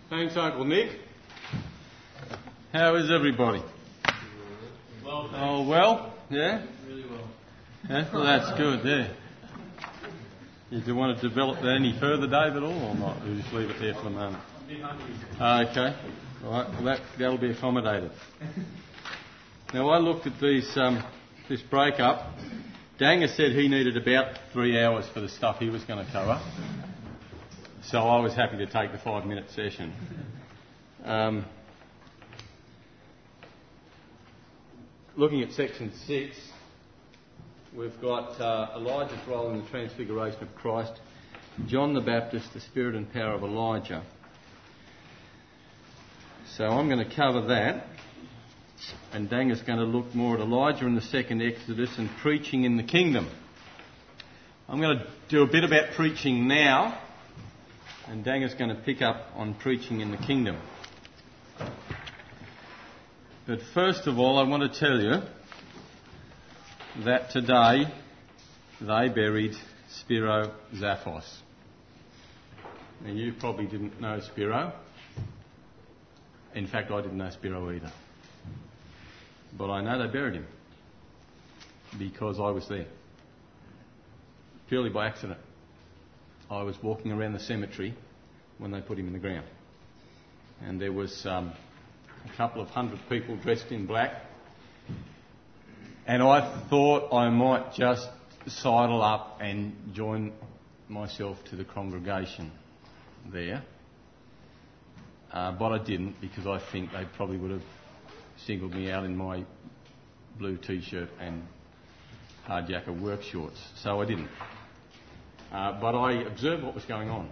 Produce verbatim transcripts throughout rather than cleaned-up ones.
Thanks, Uncle Nick. How is everybody? Well, oh, well? Yeah? Really well. Yeah? Well, that's good, yeah. Do you want to develop that any further, Dave, at all, or not? We'll just leave it there for the moment. I'm a bit hungry. Okay. All right. Well, that, that'll be accommodated. Now, I looked at these, um, this break-up. Danga said he needed about three hours for the stuff he was going to cover. So I was happy to take the five-minute session. Um, looking at section six, we've got uh, Elijah's role in the transfiguration of Christ, John the Baptist, the spirit and power of Elijah. So I'm going to cover that, and Danga's going to look more at Elijah in the second Exodus and preaching in the kingdom. I'm going to do a bit about preaching now, and Danga's going to pick up on preaching in the kingdom. But first of all, I want to tell you that today they buried Spiro Zaphos. Now, you probably didn't know Spiro. In fact, I didn't know Spiro either. But I know they buried him because I was there. Purely by accident. I was walking around the cemetery when they put him in the ground. And there was um, a couple of hundred people dressed in black. And I thought I might just sidle up and join myself to the congregation there. Uh, but I didn't, because I think they probably would have singled me out in my blue t-shirt and hard jacket work shorts. So I didn't. Uh, but I observed what was going on.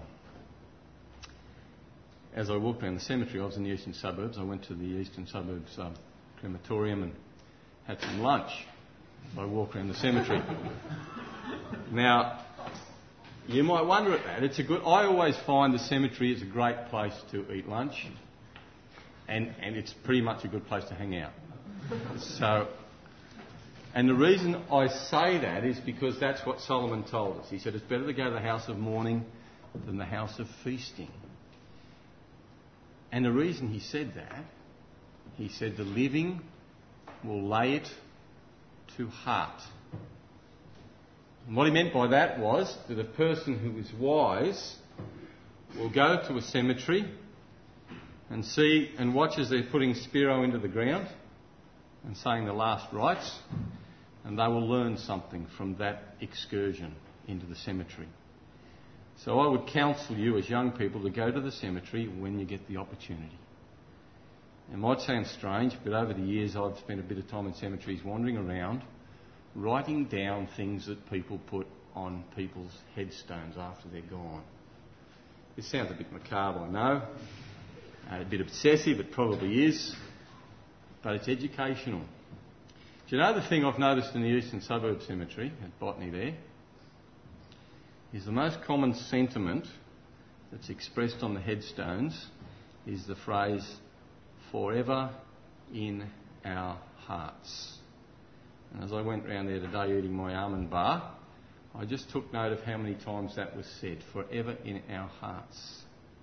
As I walked around the cemetery, I was in the eastern suburbs. I went to the eastern suburbs um, crematorium and had some lunch. I walked around the cemetery. Now, you might wonder at that. It's a good. I always find the cemetery is a great place to eat lunch, and and it's pretty much a good place to hang out. So, and the reason I say that is because that's what Solomon told us. He said it's better to go to the house of mourning than the house of feasting. And the reason he said that, he said the living will lay it to heart. And what he meant by that was that a person who is wise will go to a cemetery and see and watch as they're putting Spiro into the ground and saying the last rites, and they will learn something from that excursion into the cemetery. So I would counsel you as young people to go to the cemetery when you get the opportunity. It might sound strange, but over the years I've spent a bit of time in cemeteries wandering around, writing down things that people put on people's headstones after they're gone. This sounds a bit macabre, I know. Uh, a bit obsessive, it probably is. But it's educational. Do you know the thing I've noticed in the Eastern Suburb Cemetery, at Botany there, is the most common sentiment that's expressed on the headstones is the phrase, forever in our hearts. And as I went round there today eating my almond bar, I just took note of how many times that was said, forever in our hearts.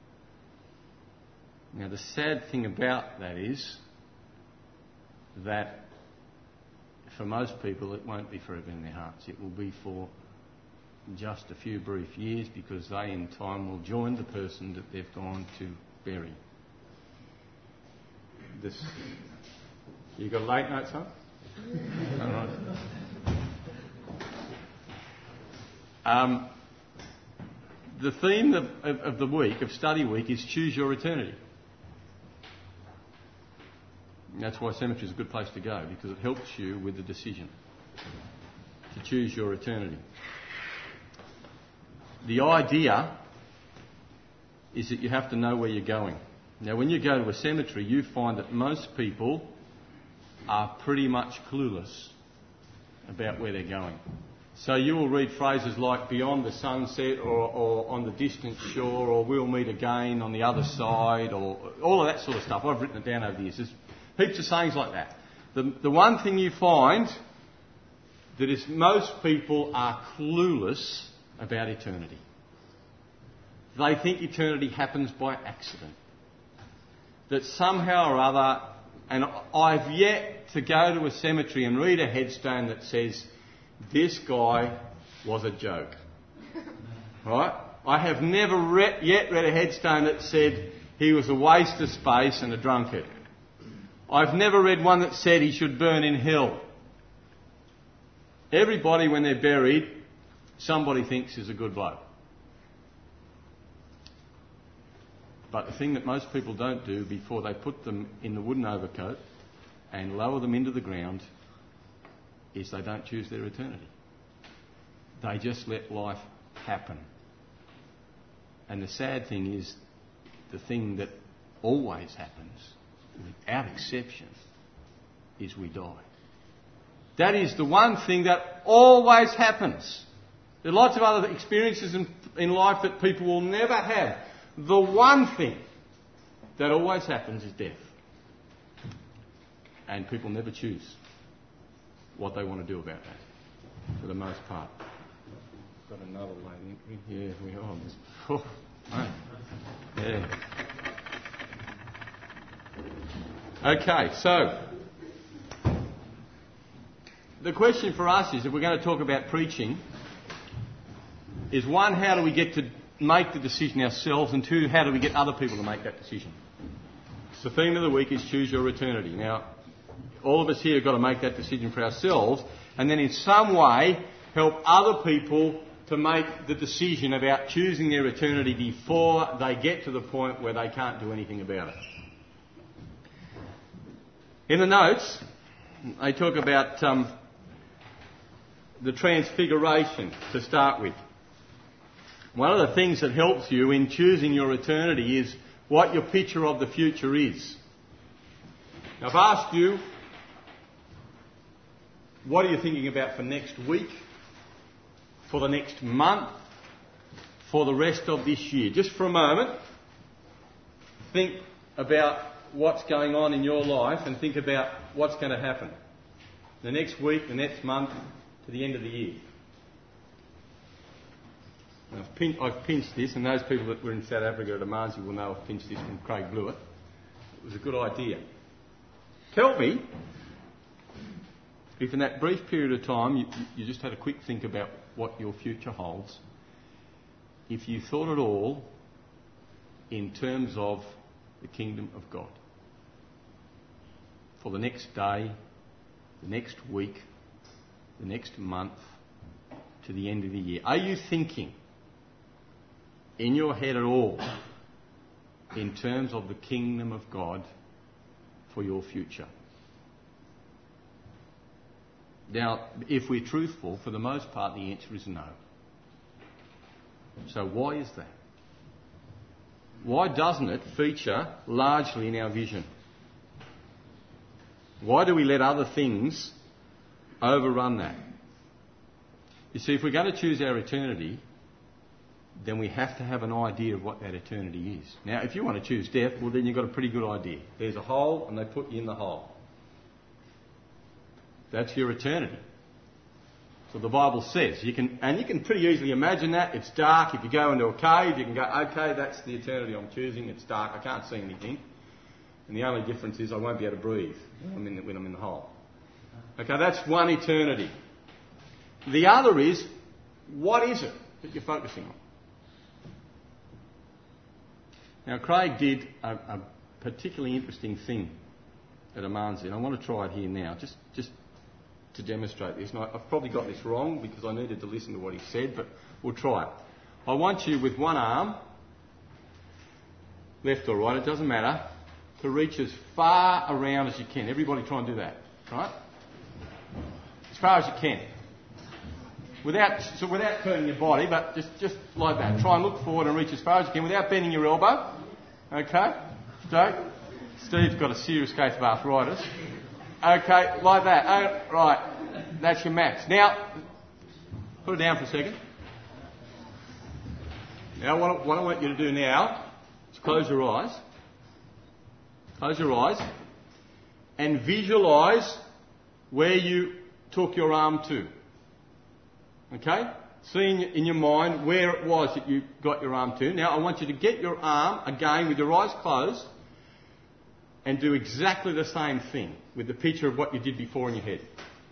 Now the sad thing about that is that for most people it won't be forever in their hearts. It will be for just a few brief years, because they in time will join the person that they've gone to bury. This, you got a late note, son? All right. Um, the theme of, of, of the week, of study week, is choose your eternity. And that's why cemetery is a good place to go, because it helps you with the decision to choose your eternity. The idea is that you have to know where you're going. Now, when you go to a cemetery, you find that most people are pretty much clueless about where they're going. So you will read phrases like beyond the sunset, or, or on the distant shore, or we'll meet again on the other side, or all of that sort of stuff. I've written it down over the years. There's heaps of sayings like that. The, the one thing you find that is most people are clueless about eternity. They think eternity happens by accident. that somehow or other, and I've yet to go to a cemetery and read a headstone that says, this guy was a joke. Right? I have never re- yet read a headstone that said he was a waste of space and a drunkard. I've never read one that said he should burn in hell. Everybody, when they're buried, somebody thinks is a good bloke. But the thing that most people don't do before they put them in the wooden overcoat and lower them into the ground is they don't choose their eternity. They just let life happen. And the sad thing is, the thing that always happens, without exception, is we die. That is the one thing that always happens. There are lots of other experiences in, in life that people will never have. The one thing that always happens is death. And people never choose what they want to do about that, for the most part. Got another lady. Yeah, we are. Oh, oh, yeah. Okay, so the question for us is, if we're going to talk about preaching, is one, how do we get to make the decision ourselves, and two, how do we get other people to make that decision? So the theme of the week is choose your eternity. Now, all of us here have got to make that decision for ourselves, and then in some way help other people to make the decision about choosing their eternity before they get to the point where they can't do anything about it. In the notes, they talk about um, the transfiguration to start with. One of the things that helps you in choosing your eternity is what your picture of the future is. Now, I've asked you, what are you thinking about for next week, for the next month, for the rest of this year? Just for a moment, think about what's going on in your life and think about what's going to happen the next week, the next month, to the end of the year. Now, I've, pin- I've pinched this, and those people that were in South Africa at Amanzi will know I've pinched this from Craig Blewett. It was a good idea. Tell me if in that brief period of time you, you just had a quick think about what your future holds, if you thought at all in terms of the kingdom of God. For the next day, the next week, the next month, to the end of the year. Are you thinking in your head at all in terms of the kingdom of God for your future? Now, if we're truthful, for the most part the answer is no. So why is that? Why doesn't it feature largely in our vision? Why do we let other things overrun that? You see, if we're going to choose our eternity, then we have to have an idea of what that eternity is. Now, if you want to choose death, well, then you've got a pretty good idea. There's a hole, and they put you in the hole. That's your eternity. So the Bible says. You can, and you can pretty easily imagine that. It's dark. If you go into a cave, you can go, okay, that's the eternity I'm choosing. It's dark. I can't see anything. And the only difference is I won't be able to breathe when I'm in the, when I'm in the hole. Okay, that's one eternity. The other is, what is it that you're focusing on? Now, Craig did a, a particularly interesting thing at Amanzi, and I want to try it here now, just, just to demonstrate this. And I, I've probably got this wrong because I needed to listen to what he said, but we'll try it. I want you with one arm, left or right, it doesn't matter, to reach as far around as you can. Everybody try and do that, right? As far as you can. Without, so without turning your body, but just, just like that. Try and look forward and reach as far as you can without bending your elbow. Okay? Straight. Steve's got a serious case of arthritis. Okay, like that. Oh, right. That's your max. Now, put it down for a second. Now, what I, what I want you to do now is close your eyes. Close your eyes. And visualise where you took your arm to. Okay? See in your, in your mind where it was that you got your arm to. Now I want you to get your arm, again with your eyes closed, and do exactly the same thing with the picture of what you did before in your head.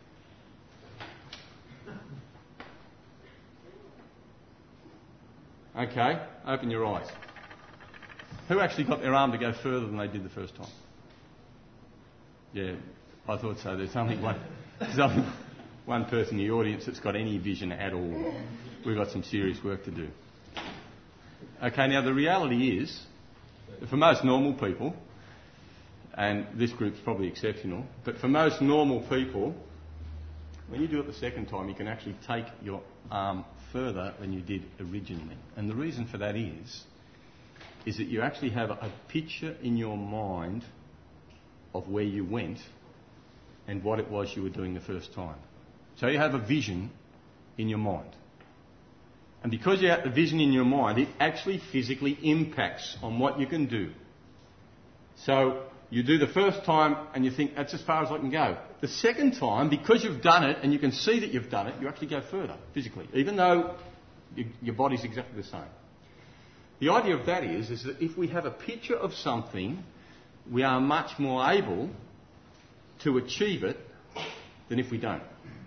Okay, open your eyes. Who actually got their arm to go further than they did the first time? Yeah, I thought so. There's only one, there's only one person in the audience that's got any vision at all. We've got some serious work to do. Okay, now the reality is, for most normal people, and this group's probably exceptional, but for most normal people, when you do it the second time, you can actually take your arm further than you did originally. And the reason for that is, is that you actually have a picture in your mind of where you went and what it was you were doing the first time. So you have a vision in your mind. And because you have the vision in your mind, it actually physically impacts on what you can do. So you do the first time and you think, that's as far as I can go. The second time, because you've done it and you can see that you've done it, you actually go further physically, even though you, your body's exactly the same. The idea of that is, is that if we have a picture of something, we are much more able to achieve it than if we don't.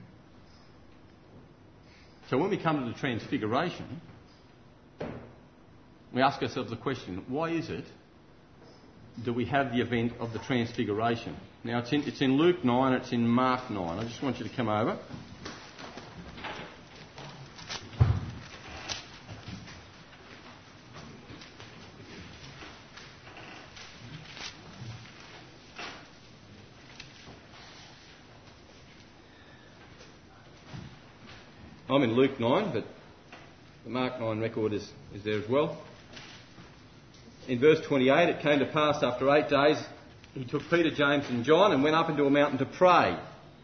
So when we come to the Transfiguration, we ask ourselves the question, why is it that we have the event of the Transfiguration? Now it's in, it's in Luke nine, it's in Mark nine. I just want you to come over. I'm in Luke nine, but the Mark nine record is, is there as well. In verse twenty-eight, it came to pass after eight days, he took Peter, James and John and went up into a mountain to pray.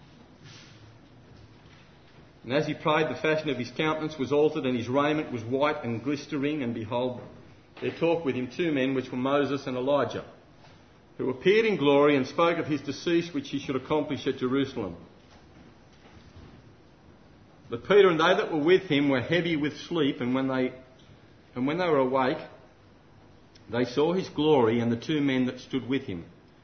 And as he prayed, the fashion of his countenance was altered, and his raiment was white and glistering, and behold, there talked with him two men, which were Moses and Elijah, who appeared in glory and spoke of his decease, which he should accomplish at Jerusalem. But Peter and they that were with him were heavy with sleep, and when they and when they were awake, they saw his glory and the two men that stood with him.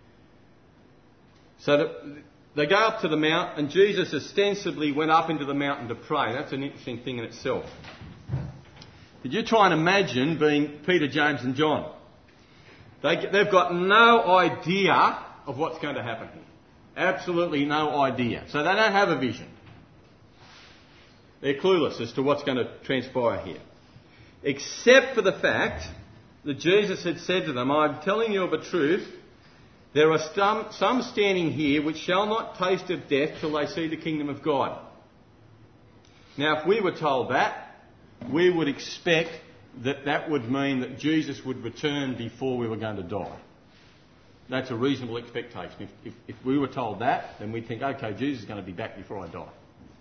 So that they go up to the mount, and Jesus ostensibly went up into the mountain to pray. That's an interesting thing in itself. Did you try and imagine being Peter, James and John? They, they've got no idea of what's going to happen here. Absolutely no idea. So they don't have a vision. They're clueless as to what's going to transpire here. Except for the fact that Jesus had said to them, I'm telling you of a truth, there are some, some standing here which shall not taste of death till they see the kingdom of God. Now, if we were told that, we would expect that that would mean that Jesus would return before we were going to die. That's a reasonable expectation. If, if, if we were told that, then we'd think, okay, Jesus is going to be back before I die.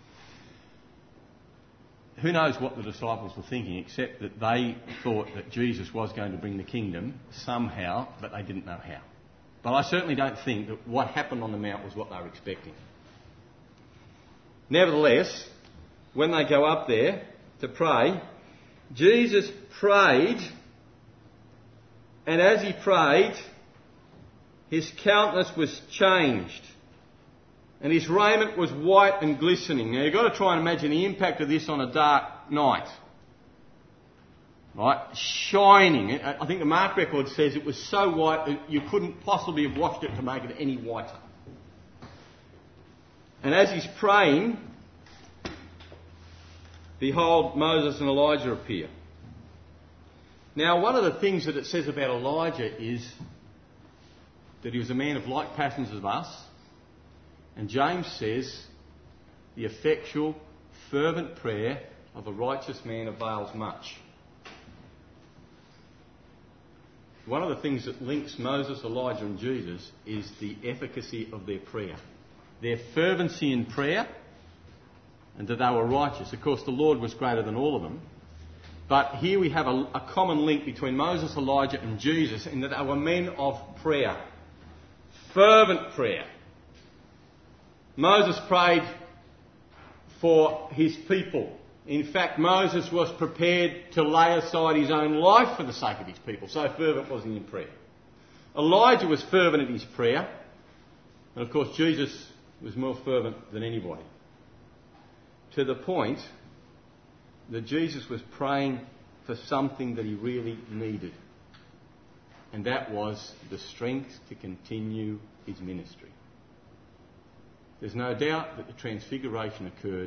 Who knows what the disciples were thinking, except that they thought that Jesus was going to bring the kingdom somehow, but they didn't know how. But I certainly don't think that what happened on the mount was what they were expecting. Nevertheless, when they go up there to pray, Jesus prayed, and as he prayed, his countenance was changed, and his raiment was white and glistening. Now, you've got to try and imagine the impact of this on a dark night. Right? Shining. I think the Mark record says it was so white that you couldn't possibly have washed it to make it any whiter. And as he's praying, behold, Moses and Elijah appear. Now, one of the things that it says about Elijah is that he was a man of like passions as us. And James says, the effectual, fervent prayer of a righteous man avails much. One of the things that links Moses, Elijah and Jesus is the efficacy of their prayer. Their fervency in prayer, and that they were righteous. Of course, the Lord was greater than all of them. But here we have a, a common link between Moses, Elijah and Jesus in that they were men of prayer. Fervent prayer. Moses prayed for his people. In fact, Moses was prepared to lay aside his own life for the sake of his people. So fervent was he in prayer. Elijah was fervent in his prayer. And of course, Jesus was more fervent than anybody. To the point that Jesus was praying for something that he really needed. And that was the strength to continue his ministry. There's no doubt that the transfiguration occurred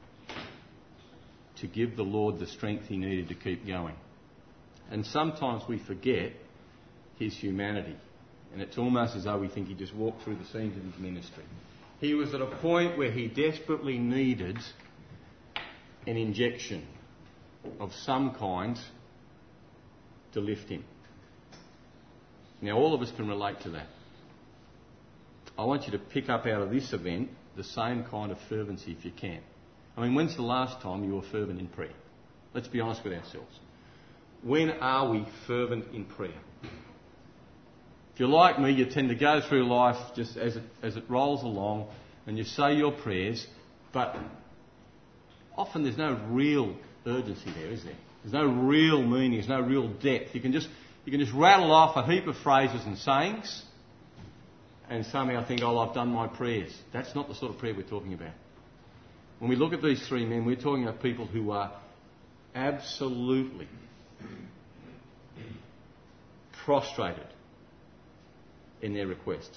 to give the Lord the strength he needed to keep going. And sometimes we forget his humanity. And it's almost as though we think he just walked through the scenes of his ministry. He was at a point where he desperately needed an injection of some kind to lift him. Now, all of us can relate to that. I want you to pick up out of this event the same kind of fervency if you can. I mean, when's the last time you were fervent in prayer? Let's be honest with ourselves. When are we fervent in prayer? If you're like me, you tend to go through life just as it, as it rolls along and you say your prayers, but often there's no real urgency there, is there? There's no real meaning, there's no real depth. You can just you can just rattle off a heap of phrases and sayings and somehow think, oh, I've done my prayers. That's not the sort of prayer we're talking about. When we look at these three men, we're talking about people who are absolutely prostrated in their request.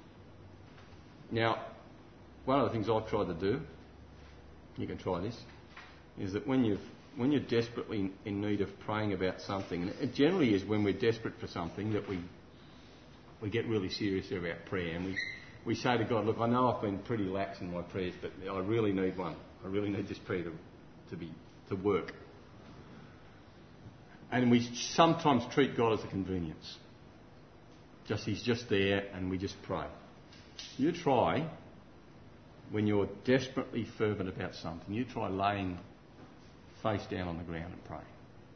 Now, one of the things I've tried to do, you can try this, is that when you've when you're desperately in need of praying about something, and it generally is when we're desperate for something that we we get really serious about prayer, and we, we say to God, look, I know I've been pretty lax in my prayers, but I really need one. I really need this prayer to, to be to work. And we sometimes treat God as a convenience. Just He's just there and we just pray. You try, when you're desperately fervent about something, you try laying face down on the ground and pray.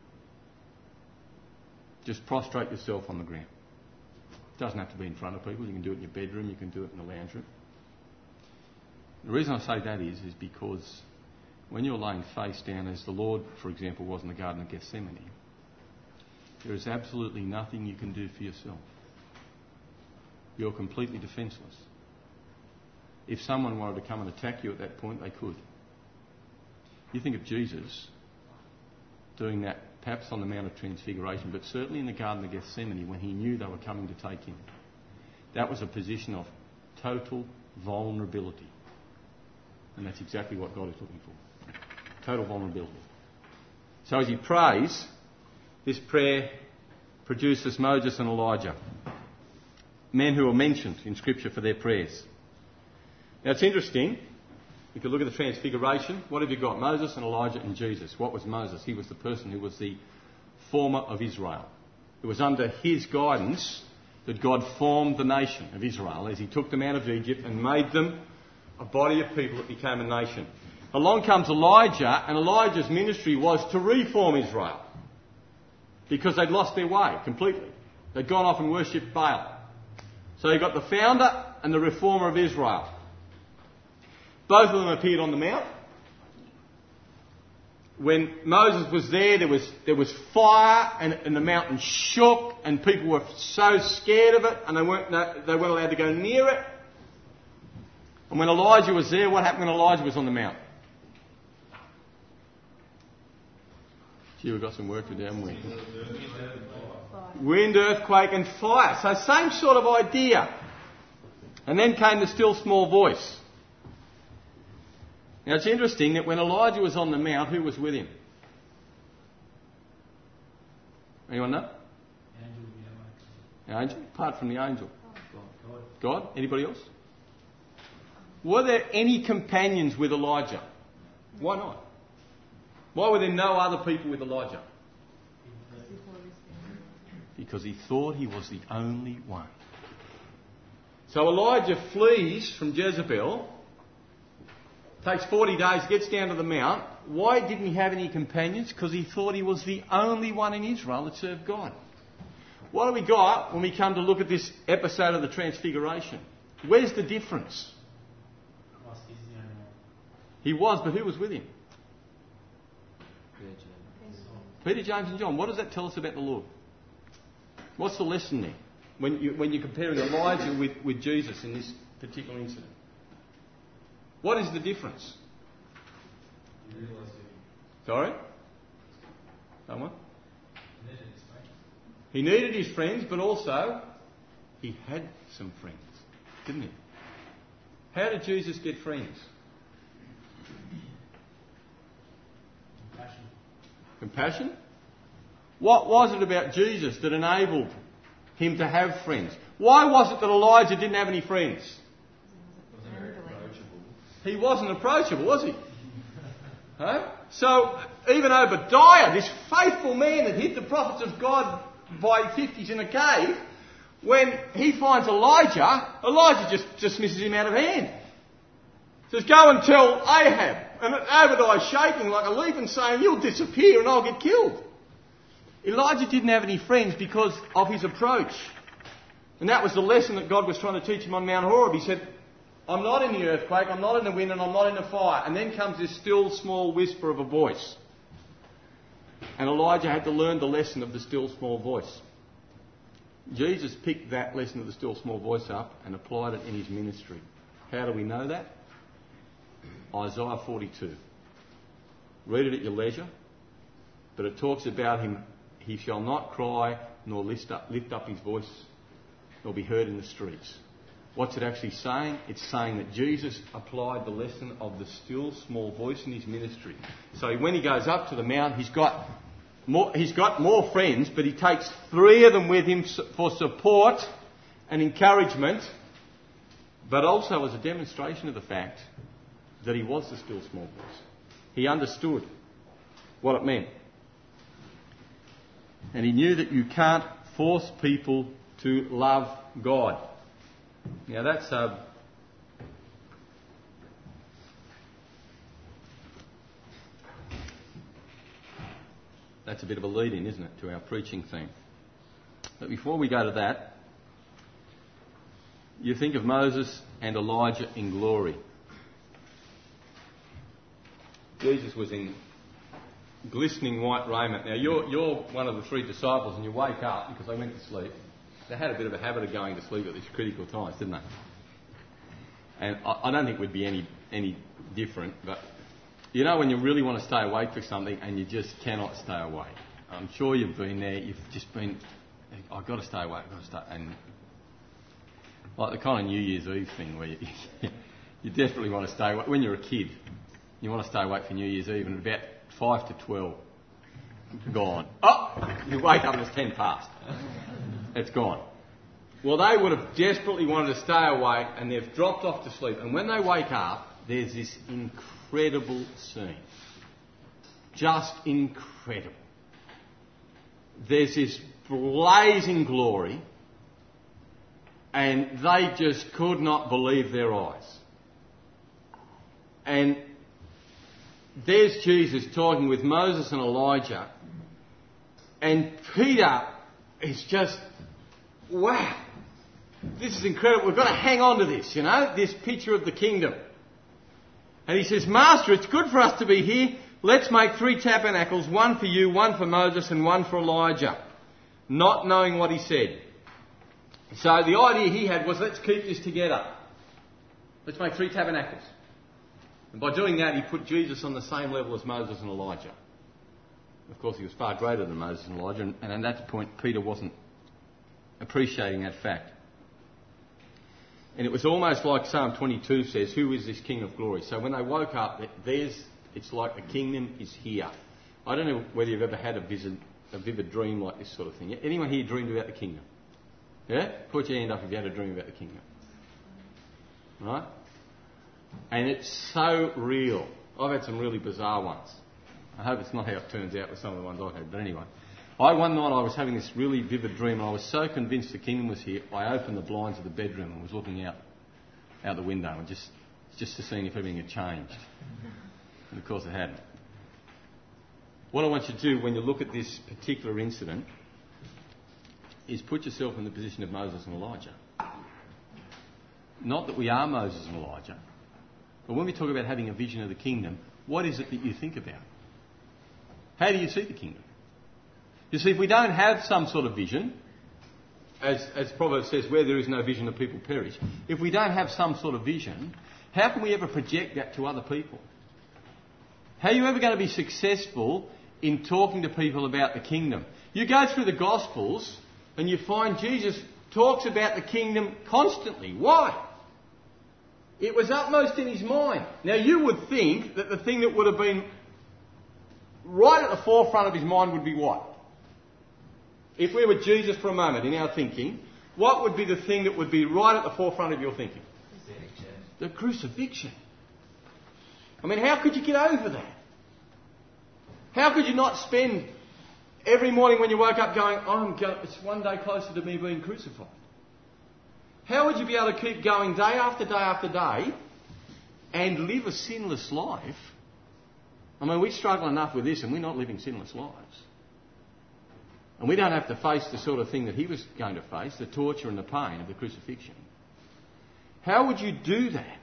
Just prostrate yourself on the ground. It doesn't have to be in front of people. You can do it in your bedroom. You can do it in the lounge room. The reason I say that is, is because when you're laying face down, as the Lord, for example, was in the Garden of Gethsemane, there is absolutely nothing you can do for yourself. You're completely defenceless. If someone wanted to come and attack you at that point, they could. You think of Jesus doing that perhaps on the Mount of Transfiguration, but certainly in the Garden of Gethsemane when he knew they were coming to take him. That was a position of total vulnerability. And that's exactly what God is looking for. Total vulnerability. So as he prays, this prayer produces Moses and Elijah, men who are mentioned in Scripture for their prayers. Now it's interesting. You can look at the Transfiguration. What have you got? Moses and Elijah and Jesus. What was Moses? He was the person who was the former of Israel. It was under his guidance that God formed the nation of Israel as he took them out of Egypt and made them a body of people that became a nation. Along comes Elijah, and Elijah's ministry was to reform Israel because they'd lost their way completely. They'd gone off and worshipped Baal. So you got the founder and the reformer of Israel. Both of them appeared on the mount. When Moses was there, there was there was fire, and, and the mountain shook, and people were so scared of it, and they weren't they weren't allowed to go near it. And when Elijah was there, what happened when Elijah was on the mount? Gee, we've got some work to do, haven't we? Wind, earthquake, and fire. So same sort of idea. And then came the still small voice. Now it's interesting that when Elijah was on the mount, who was with him? Anyone know? The angel? Apart from the angel. God? Anybody else? Were there any companions with Elijah? Why not? Why were there no other people with Elijah? Because he thought he was the only one. So Elijah flees from Jezebel. Takes forty days, gets down to the mount. Why didn't he have any companions? Because he thought he was the only one in Israel that served God. What do we got when we come to look at this episode of the Transfiguration? Where's the difference? He was, but who was with him? Peter, James and John. What does that tell us about the Lord? What's the lesson there? when, you, when you're comparing Elijah with, with Jesus in this particular incident? What is the difference? Sorry? Someone? He needed his friends, but also he had some friends, didn't he? How did Jesus get friends? Compassion. Compassion? What was it about Jesus that enabled him to have friends? Why was it that Elijah didn't have any friends? He wasn't approachable, was he? Huh? So, even Obadiah, this faithful man that hid the prophets of God by fifties in a cave, when he finds Elijah, Elijah just dismisses him out of hand. Says, go and tell Ahab. And Obadiah's shaking like a leaf and saying, you'll disappear and I'll get killed. Elijah didn't have any friends because of his approach. And that was the lesson that God was trying to teach him on Mount Horeb. He said, I'm not in the earthquake, I'm not in the wind, and I'm not in the fire. And then comes this still small whisper of a voice. And Elijah had to learn the lesson of the still small voice. Jesus picked that lesson of the still small voice up and applied it in his ministry. How do we know that? Isaiah forty-two. Read it at your leisure. But it talks about him, he shall not cry nor lift up, lift up his voice nor be heard in the streets. What's it actually saying? It's saying that Jesus applied the lesson of the still small voice in his ministry. So when he goes up to the mount, he's got more, he's got more friends, but he takes three of them with him for support and encouragement, but also as a demonstration of the fact that he was the still small voice. He understood what it meant. And he knew that you can't force people to love God. Now that's uh, that's a bit of a lead-in, isn't it, to our preaching theme. But before we go to that, you think of Moses and Elijah in glory. Jesus was in glistening white raiment. Now you're you're one of the three disciples, and you wake up because they went to sleep. They had a bit of a habit of going to sleep at these critical times, didn't they? And I, I don't think we'd be any any different, but you know when you really want to stay awake for something and you just cannot stay awake. I'm sure you've been there. You've just been, I've got to stay awake. I've got to stay, and like the kind of New Year's Eve thing where you, you desperately want to stay awake. When you're a kid, you want to stay awake for New Year's Eve, and about five to twelve, gone. Oh, you wake up and it's ten past. It's gone. Well, they would have desperately wanted to stay awake, and they've dropped off to sleep. And when they wake up, there's this incredible scene. Just incredible. There's this blazing glory, and they just could not believe their eyes. And there's Jesus talking with Moses and Elijah, and Peter is just, wow, this is incredible. We've got to hang on to this, you know, this picture of the kingdom. And he says, Master, it's good for us to be here. Let's make three tabernacles, one for you, one for Moses, and one for Elijah. Not knowing what he said. So the idea he had was, let's keep this together. Let's make three tabernacles. And by doing that, he put Jesus on the same level as Moses and Elijah. Of course, he was far greater than Moses and Elijah, and, and at that point, Peter wasn't appreciating that fact. And it was almost like Psalm twenty-two says, who is this King of glory? So when they woke up, there's, it's like the kingdom is here. I don't know whether you've ever had a vivid, a vivid dream like this sort of thing. Anyone here dreamed about the kingdom? Yeah? Put your hand up if you had a dream about the kingdom. Right? And it's so real. I've had some really bizarre ones. I hope it's not how it turns out with some of the ones I've had. But anyway, I one night I was having this really vivid dream, and I was so convinced the kingdom was here, I opened the blinds of the bedroom and was looking out out the window and just just to seeing if everything had changed. And of course it hadn't. What I want you to do when you look at this particular incident is put yourself in the position of Moses and Elijah. Not that we are Moses and Elijah, but when we talk about having a vision of the kingdom, what is it that you think about? How do you see the kingdom? You see, if we don't have some sort of vision, as, as Proverbs says, where there is no vision, the people perish. If we don't have some sort of vision, how can we ever project that to other people? How are you ever going to be successful in talking to people about the kingdom? You go through the Gospels and you find Jesus talks about the kingdom constantly. Why? It was upmost in his mind. Now you would think that the thing that would have been right at the forefront of his mind would be what? If we were Jesus for a moment in our thinking, what would be the thing that would be right at the forefront of your thinking? Crucifixion. The crucifixion. I mean, how could you get over that? How could you not spend every morning when you woke up going, I'm go- it's one day closer to me being crucified? How would you be able to keep going day after day after day and live a sinless life? I mean, we struggle enough with this and we're not living sinless lives. And we don't have to face the sort of thing that he was going to face, the torture and the pain of the crucifixion. How would you do that?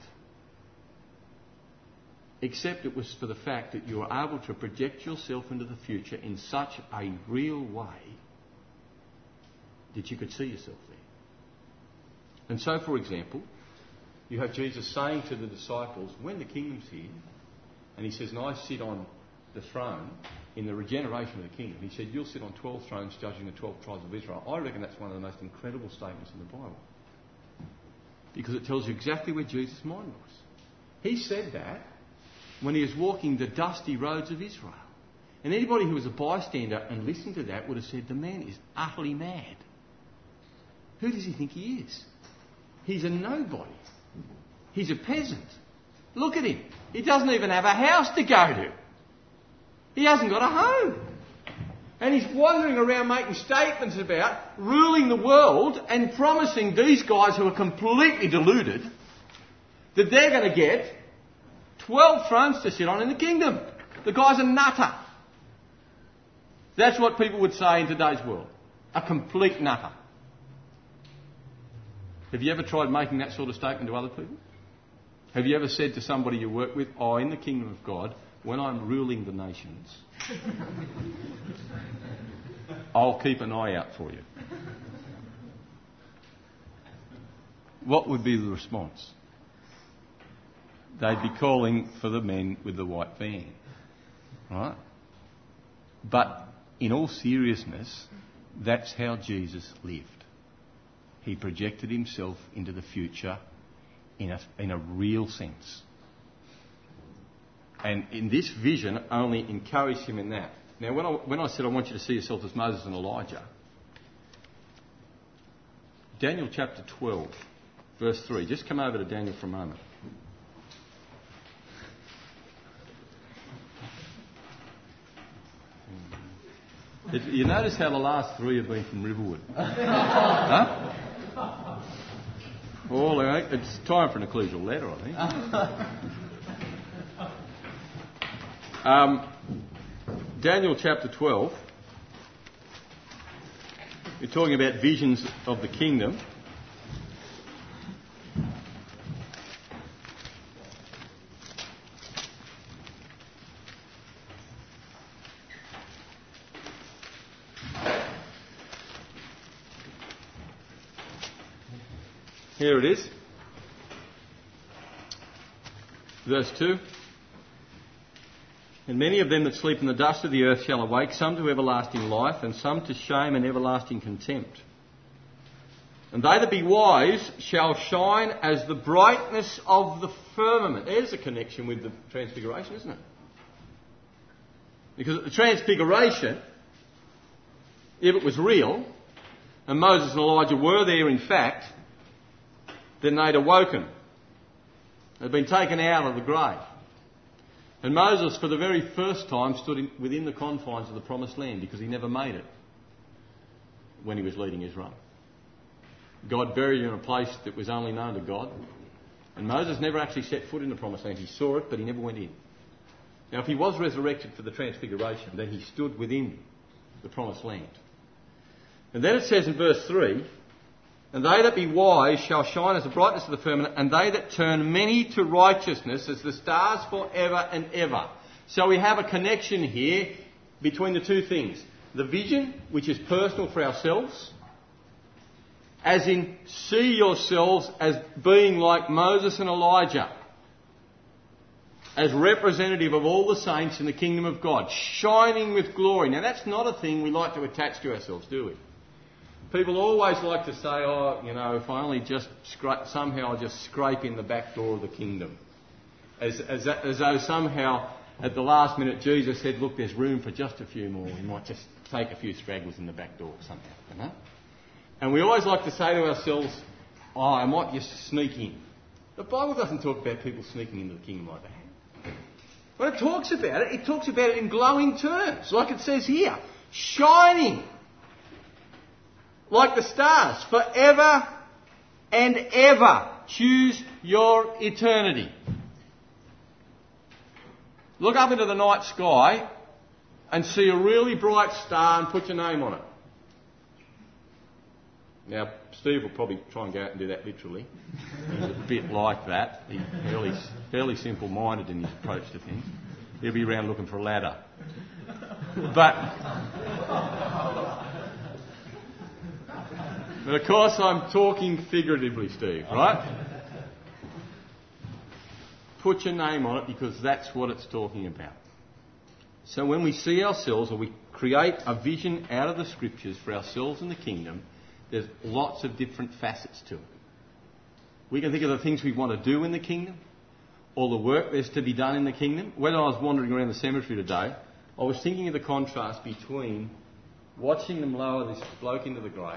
Except it was for the fact that you were able to project yourself into the future in such a real way that you could see yourself there. And so, for example, you have Jesus saying to the disciples, when the kingdom's here, and he says, and I sit on the throne in the regeneration of the kingdom. He said, you'll sit on twelve thrones judging the twelve tribes of Israel. I reckon that's one of the most incredible statements in the Bible. Because it tells you exactly where Jesus' mind was. He said that when he was walking the dusty roads of Israel. And anybody who was a bystander and listened to that would have said, the man is utterly mad. Who does he think he is? He's a nobody. He's a peasant. Look at him. He doesn't even have a house to go to. He hasn't got a home. And he's wandering around making statements about ruling the world and promising these guys who are completely deluded that they're going to get twelve thrones to sit on in the kingdom. The guy's a nutter. That's what people would say in today's world. A complete nutter. Have you ever tried making that sort of statement to other people? Have you ever said to somebody you work with, oh, in the kingdom of God, when I'm ruling the nations, I'll keep an eye out for you? What would be the response? They'd be calling for the men with the white van. Right? But in all seriousness, that's how Jesus lived. He projected himself into the future in a, in a real sense. And in this vision only encouraged him in that. Now, when I, when I said I want you to see yourself as Moses and Elijah, Daniel chapter twelve, verse three. Just come over to Daniel for a moment. You notice how the last three have been from Riverwood? Huh? Well, it's time for an ecclesial letter, I think. um, Daniel chapter twelve. We're talking about visions of the kingdom. Here it is. Verse two. And many of them that sleep in the dust of the earth shall awake, some to everlasting life, and some to shame and everlasting contempt. And they that be wise shall shine as the brightness of the firmament. There's a connection with the transfiguration, isn't it? Because at the transfiguration, if it was real, and Moses and Elijah were there in fact, then they'd awoken. They'd been taken out of the grave. And Moses, for the very first time, stood in, within the confines of the promised land because he never made it when he was leading Israel. God buried him in a place that was only known to God. And Moses never actually set foot in the promised land. He saw it, but he never went in. Now, if he was resurrected for the transfiguration, then he stood within the promised land. And then it says in verse three, and they that be wise shall shine as the brightness of the firmament, and they that turn many to righteousness as the stars forever and ever. So we have a connection here between the two things. The vision, which is personal for ourselves, As in, see yourselves as being like Moses and Elijah, as representative of all the saints in the kingdom of God, shining with glory. Now that's not a thing we like to attach to ourselves, do we? People always like to say, oh, you know, if I only just scra- somehow just scrape in the back door of the kingdom. As, as, as though somehow at the last minute Jesus said, look, there's room for just a few more. We might just take a few stragglers in the back door somehow, you know? And we always like to say to ourselves, oh, I might just sneak in. The Bible doesn't talk about people sneaking into the kingdom like that. When it talks about it, it talks about it in glowing terms, like it says here, shining like the stars, forever and ever. Choose your eternity. Look up into the night sky and see a really bright star and put your name on it. Now, Steve will probably try and go out and do that literally. He's a bit like that. He's fairly, fairly simple-minded in his approach to things. He'll be around looking for a ladder. But, but of course I'm talking figuratively, Steve, right? Put your name on it because that's what it's talking about. So when we see ourselves or we create a vision out of the Scriptures for ourselves in the kingdom, there's lots of different facets to it. We can think of the things we want to do in the kingdom, or the work there's to be done in the kingdom. When I was wandering around the cemetery today, I was thinking of the contrast between watching them lower this bloke into the grave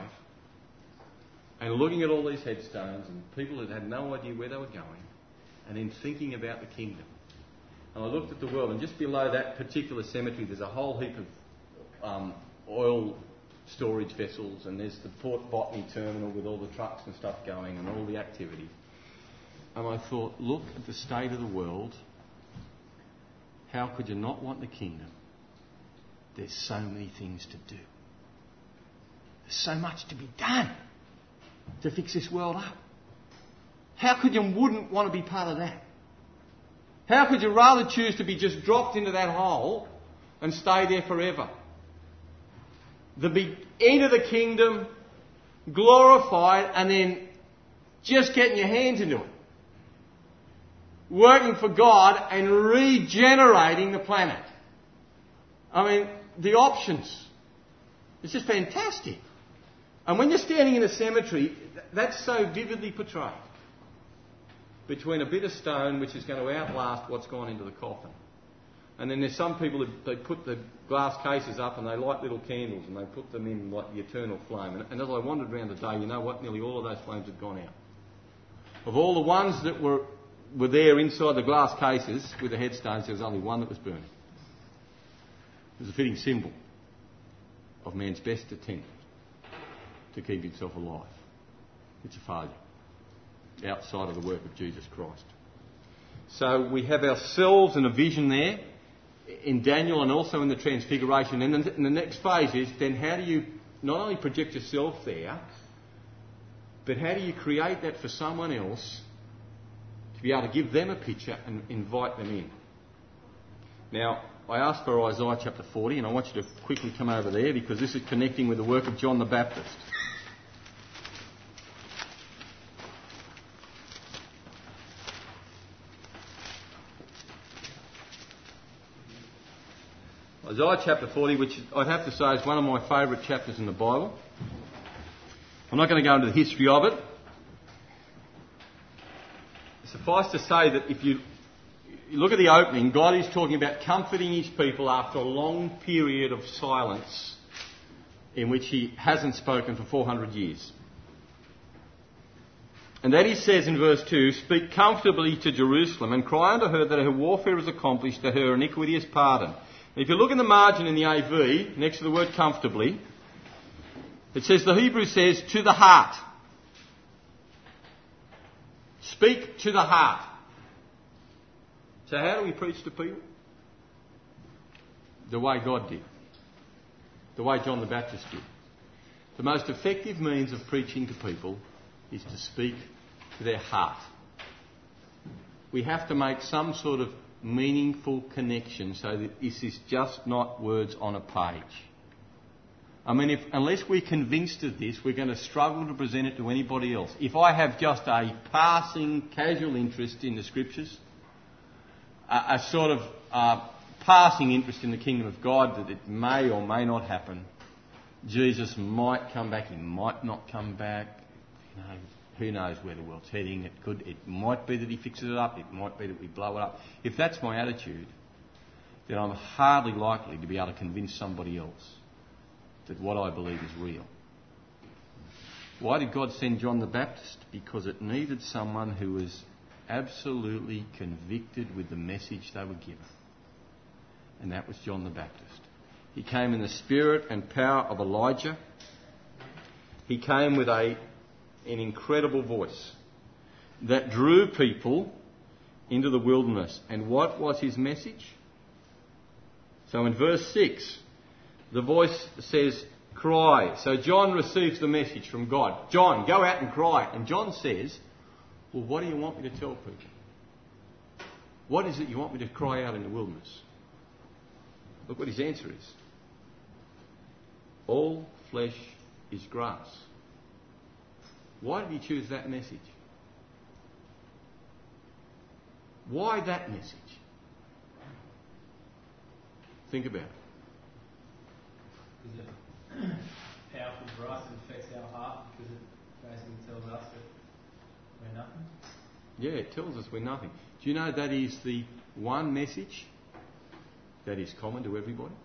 and looking at all these headstones and people that had no idea where they were going, and then thinking about the kingdom. And I looked at the world, and just below that particular cemetery there's a whole heap of um, oil storage vessels, and there's the Port Botany terminal with all the trucks and stuff going and all the activity. And I thought, look at the state of the world. How could you not want the kingdom? There's so many things to do. There's so much to be done to fix this world up. How could you wouldn't want to be part of that? How could you rather choose to be just dropped into that hole and stay there forever? The be into the kingdom, glorified, and then just getting your hands into it. Working for God and regenerating the planet. I mean, the options. It's just fantastic. And when you're standing in a cemetery, that's so vividly portrayed. Between a bit of stone which is going to outlast what's gone into the coffin. And then there's some people that they put the glass cases up and they light little candles and they put them in like the eternal flame. And, and as I wandered around the day, you know what? Nearly all of those flames had gone out. Of all the ones that were were there inside the glass cases with the headstones, there was only one that was burning. It was a fitting symbol of man's best attempt to keep himself alive. It's a failure outside of the work of Jesus Christ. So we have ourselves and a vision there in Daniel and also in the Transfiguration. And then the next phase is then how do you not only project yourself there, but how do you create that for someone else to be able to give them a picture and invite them in? Now, I asked for Isaiah chapter forty, and I want you to quickly come over there because this is connecting with the work of John the Baptist. Isaiah chapter forty, which I'd have to say is one of my favourite chapters in the Bible. I'm not going to go into the history of it. Suffice to say that if you, you look at the opening, God is talking about comforting his people after a long period of silence in which he hasn't spoken for four hundred years. And then he says in verse two, "Speak comfortably to Jerusalem and cry unto her that her warfare is accomplished, that her iniquity is pardoned." If you look in the margin in the A V, next to the word comfortably, it says, the Hebrew says, to the heart. Speak to the heart. So how do we preach to people? The way God did. The way John the Baptist did. The most effective means of preaching to people is to speak to their heart. We have to make some sort of meaningful connection so that this is just not words on a page. I mean, if, unless we're convinced of this, we're going to struggle to present it to anybody else. If I have just a passing, casual interest in the Scriptures, a, a sort of uh, passing interest in the kingdom of God, that it may or may not happen, Jesus might come back, he might not come back, you know, who knows where the world's heading. It could, it might be that he fixes it up, it might be that we blow it up. If that's my attitude, then I'm hardly likely to be able to convince somebody else that what I believe is real. Why did God send John the Baptist? Because it needed someone who was absolutely convicted with the message they were given. And that was John the Baptist. He came in the spirit and power of Elijah. He came with a, an incredible voice that drew people into the wilderness. And what was his message? So in verse six, the voice says, cry. So John receives the message from God. John, go out and cry. And John says, well, what do you want me to tell people? What is it you want me to cry out in the wilderness? Look what his answer is. All flesh is grass. Why did he choose that message? Why that message? Think about it. Is it powerful for us and affects our heart because it basically tells us that we're nothing? Yeah, it tells us we're nothing. Do you know that is the one message that is common to everybody?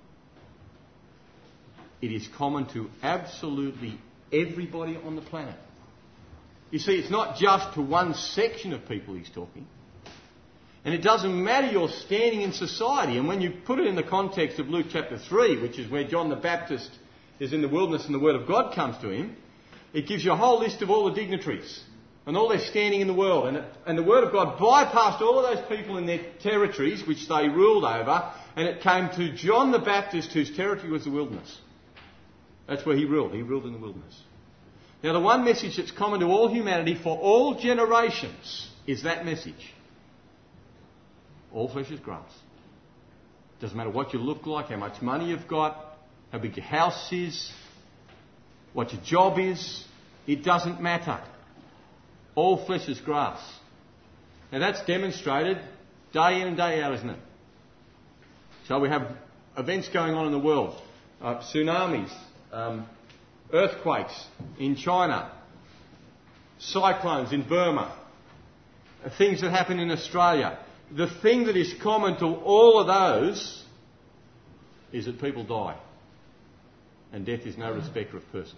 It is common to absolutely everybody on the planet. You see, it's not just to one section of people he's talking. And it doesn't matter your standing in society. And when you put it in the context of Luke chapter three, which is where John the Baptist is in the wilderness and the Word of God comes to him, it gives you a whole list of all the dignitaries and all their standing in the world. And, it, and the Word of God bypassed all of those people in their territories, which they ruled over, and it came to John the Baptist, whose territory was the wilderness. That's where he ruled. He ruled in the wilderness. Now, the one message that's common to all humanity for all generations is that message. All flesh is grass. Doesn't matter what you look like, how much money you've got, how big your house is, what your job is. It doesn't matter. All flesh is grass. Now that's demonstrated day in and day out, isn't it? So we have events going on in the world. Uh, tsunamis, um, earthquakes in China, cyclones in Burma, uh, things that happen in Australia. The thing that is common to all of those is that people die. And death is no respecter of persons.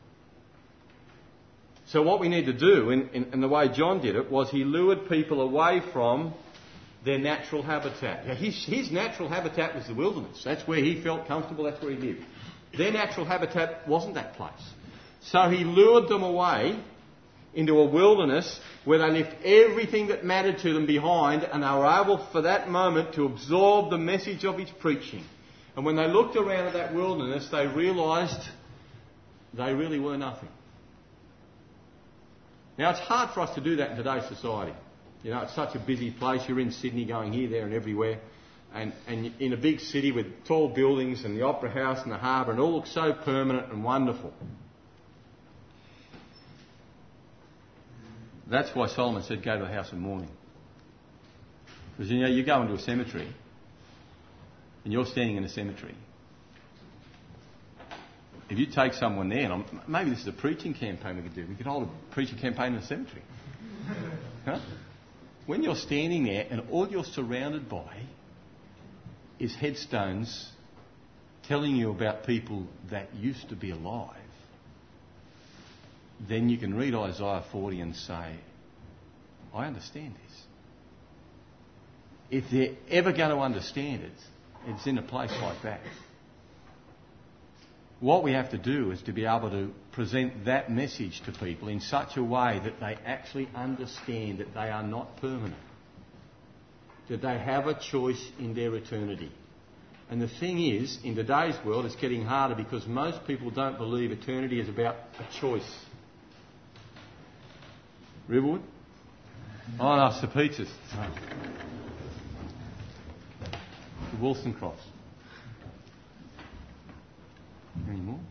So what we need to do, in, in, in the way John did it, was he lured people away from their natural habitat. Now his, his natural habitat was the wilderness. That's where he felt comfortable, that's where he lived. Their natural habitat wasn't that place. So he lured them away into a wilderness where they left everything that mattered to them behind, and they were able for that moment to absorb the message of his preaching. And when they looked around at that wilderness, they realised they really were nothing. Now, it's hard for us to do that in today's society. You know, it's such a busy place. You're in Sydney going here, there and everywhere. And, and in a big city with tall buildings and the Opera House and the harbour, and it all looks so permanent and wonderful. That's why Solomon said, go to the house of mourning. Because, you know, you go into a cemetery and you're standing in a cemetery. If you take someone there, and I'm, maybe this is a preaching campaign we could do. We could hold a preaching campaign in a cemetery. Huh? When you're standing there and all you're surrounded by is headstones telling you about people that used to be alive, then you can read Isaiah forty and say, I understand this. If they're ever going to understand it, it's in a place like that. What we have to do is to be able to present that message to people in such a way that they actually understand that they are not permanent, that they have a choice in their eternity. And the thing is, in today's world, it's getting harder because most people don't believe eternity is about a choice. Riverwood? Oh no, it's the pizzas. The Wilson Cross. Any more?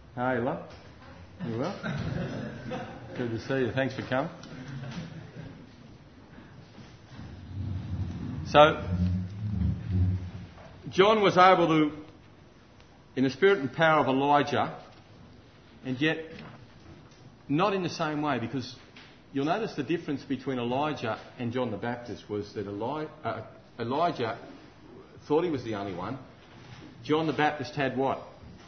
Hi, love. You well? Good to see you. Thanks for coming. So, John was able to, in the spirit and power of Elijah, and yet not in the same way, because you'll notice the difference between Elijah and John the Baptist was that Eli- uh, Elijah thought he was the only one. John the Baptist had what?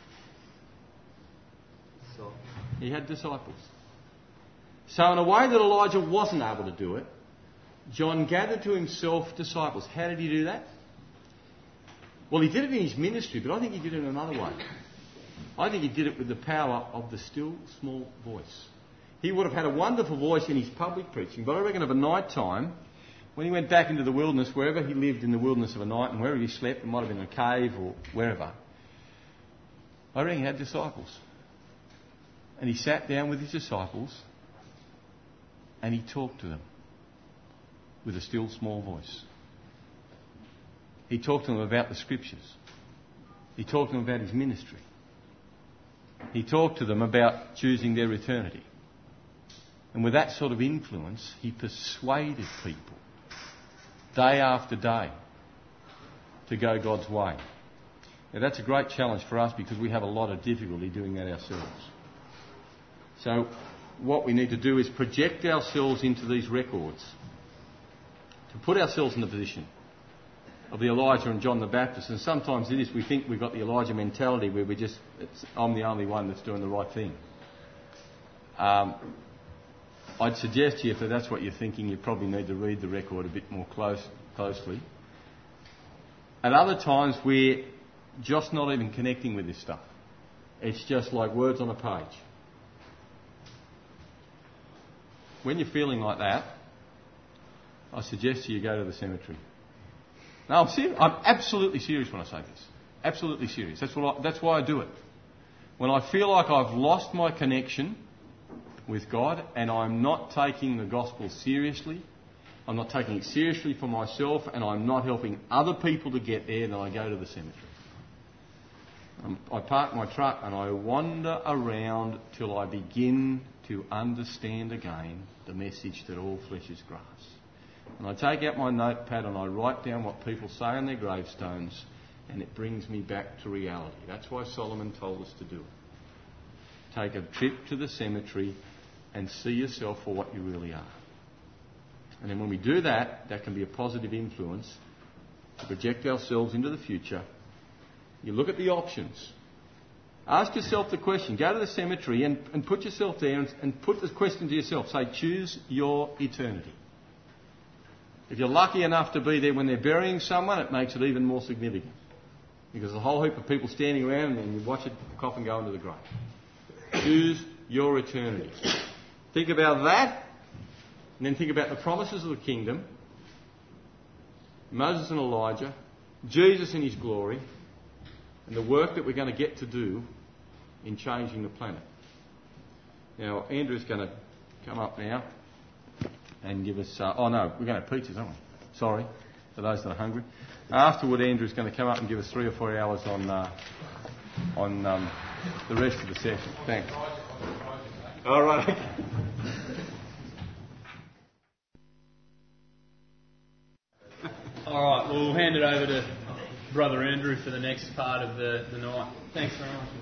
He had disciples. So in a way that Elijah wasn't able to do it, John gathered to himself disciples. How did he do that? Well, he did it in his ministry, but I think he did it in another way. I think he did it with the power of the still small voice. He would have had a wonderful voice in his public preaching, but I reckon of a night time, when he went back into the wilderness, wherever he lived in the wilderness of a night and wherever he slept, it might have been in a cave or wherever, I reckon he had disciples. And he sat down with his disciples and he talked to them with a still small voice. He talked to them about the scriptures. He talked to them about his ministry. He talked to them about choosing their eternity. And with that sort of influence, he persuaded people day after day to go God's way. Now that's a great challenge for us because we have a lot of difficulty doing that ourselves. So what we need to do is project ourselves into these records, to put ourselves in the position of the Elijah and John the Baptist. And sometimes it is, we think we've got the Elijah mentality where we just, it's, I'm the only one that's doing the right thing. Um, I'd suggest to you, if that's what you're thinking, you probably need to read the record a bit more close, closely. At other times, we're just not even connecting with this stuff. It's just like words on a page. When you're feeling like that, I suggest to you go to the cemetery. Now, I'm, serious. I'm absolutely serious when I say this. Absolutely serious. That's, what I, that's why I do it. When I feel like I've lost my connection with God and I'm not taking the gospel seriously, I'm not taking it seriously for myself, and I'm not helping other people to get there, then I go to the cemetery. Um, I park my truck and I wander around till I begin to understand again the message that all flesh is grass. And I take out my notepad and I write down what people say on their gravestones, and it brings me back to reality. That's why Solomon told us to do it. Take a trip to the cemetery and see yourself for what you really are. And then when we do that, that can be a positive influence to project ourselves into the future. You look at the options. Ask yourself the question. Go to the cemetery and, and put yourself there and, and put the question to yourself. Say, choose your eternity. If you're lucky enough to be there when they're burying someone, it makes it even more significant. Because there's a whole heap of people standing around and you watch it, the coffin go into the grave. Choose your eternity. Think about that, and then think about the promises of the kingdom, Moses and Elijah, Jesus in his glory, and the work that we're going to get to do in changing the planet. Now, Andrew's going to come up now and give us... Uh, oh, no, we're going to have pizzas, aren't we? Sorry, for those that are hungry. Afterward, Andrew's going to come up and give us three or four hours on uh, on um, the rest of the session. Thanks. All right. All right, well, we'll hand it over to Brother Andrew for the next part of the, the night. Thanks very much.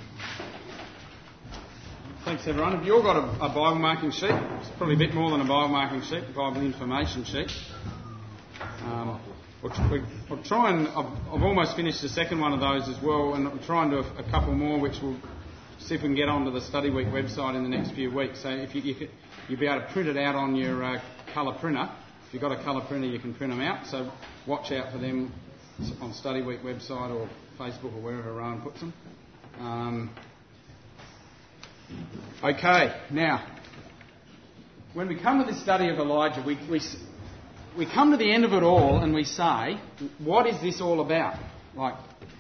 Thanks, everyone. Have you all got a, a Bible marking sheet? It's probably a bit more than a Bible marking sheet, a Bible information sheet. Um, we'll, we, we'll try and... I've, I've almost finished the second one of those as well, and we'll try and do a, a couple more, which we'll see if we can get onto the Study Week website in the next few weeks. So if you, you could, you'll be able to print it out on your uh, colour printer. If you've got a colour printer, you can print them out. So watch out for them on Study Week website or Facebook or wherever Rowan puts them. Um, okay, now, when we come to this study of Elijah, we, we, we come to the end of it all and we say, what is this all about? Like,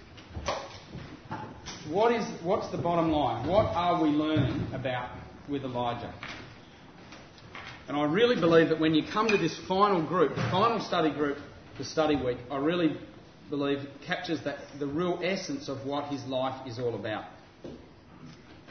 what is what's the bottom line? What are we learning about with Elijah? And I really believe that when you come to this final group, the final study group, the study week, I really believe captures that the real essence of what his life is all about.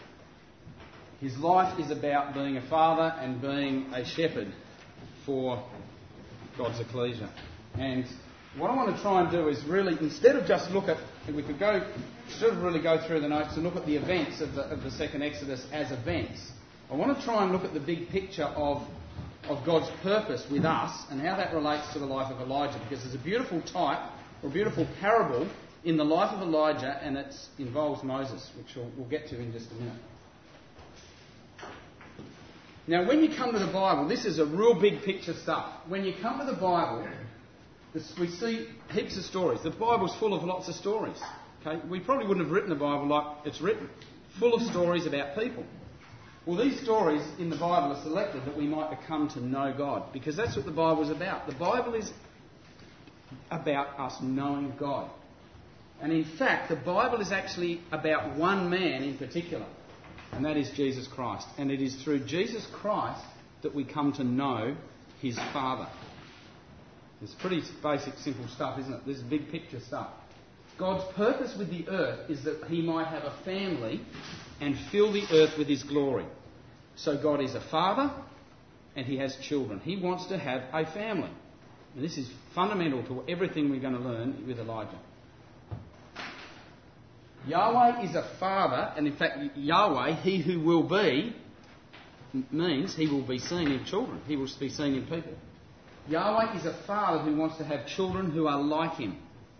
His life is about being a father and being a shepherd for God's ecclesia. And what I want to try and do is really, instead of just look at, if we could go, sort of really go through the notes and look at the events of the, of the second Exodus as events, I want to try and look at the big picture of, of God's purpose with us and how that relates to the life of Elijah, because there's a beautiful type, or a beautiful parable in the life of Elijah, and it involves Moses, which we'll, we'll get to in just a minute. Now, when you come to the Bible, this is a real big picture stuff. When you come to the Bible, this, we see heaps of stories. The Bible's full of lots of stories. Okay? We probably wouldn't have written the Bible like it's written, full of stories about people. Well, these stories in the Bible are selected that we might become to know God, because that's what the Bible's about. The Bible is about us knowing God. And in fact, the Bible is actually about one man in particular, and that is Jesus Christ. And it is through Jesus Christ that we come to know his Father. It's pretty basic, simple stuff, isn't it? This is big picture stuff. God's purpose with the earth is that he might have a family and fill the earth with his glory. So God is a father and he has children. He wants to have a family. And this is fundamental to everything we're going to learn with Elijah. Yahweh is a father, and in fact, Yahweh, he who will be, means he will be seen in children. He will be seen in people. Yahweh is a father who wants to have children who are like him.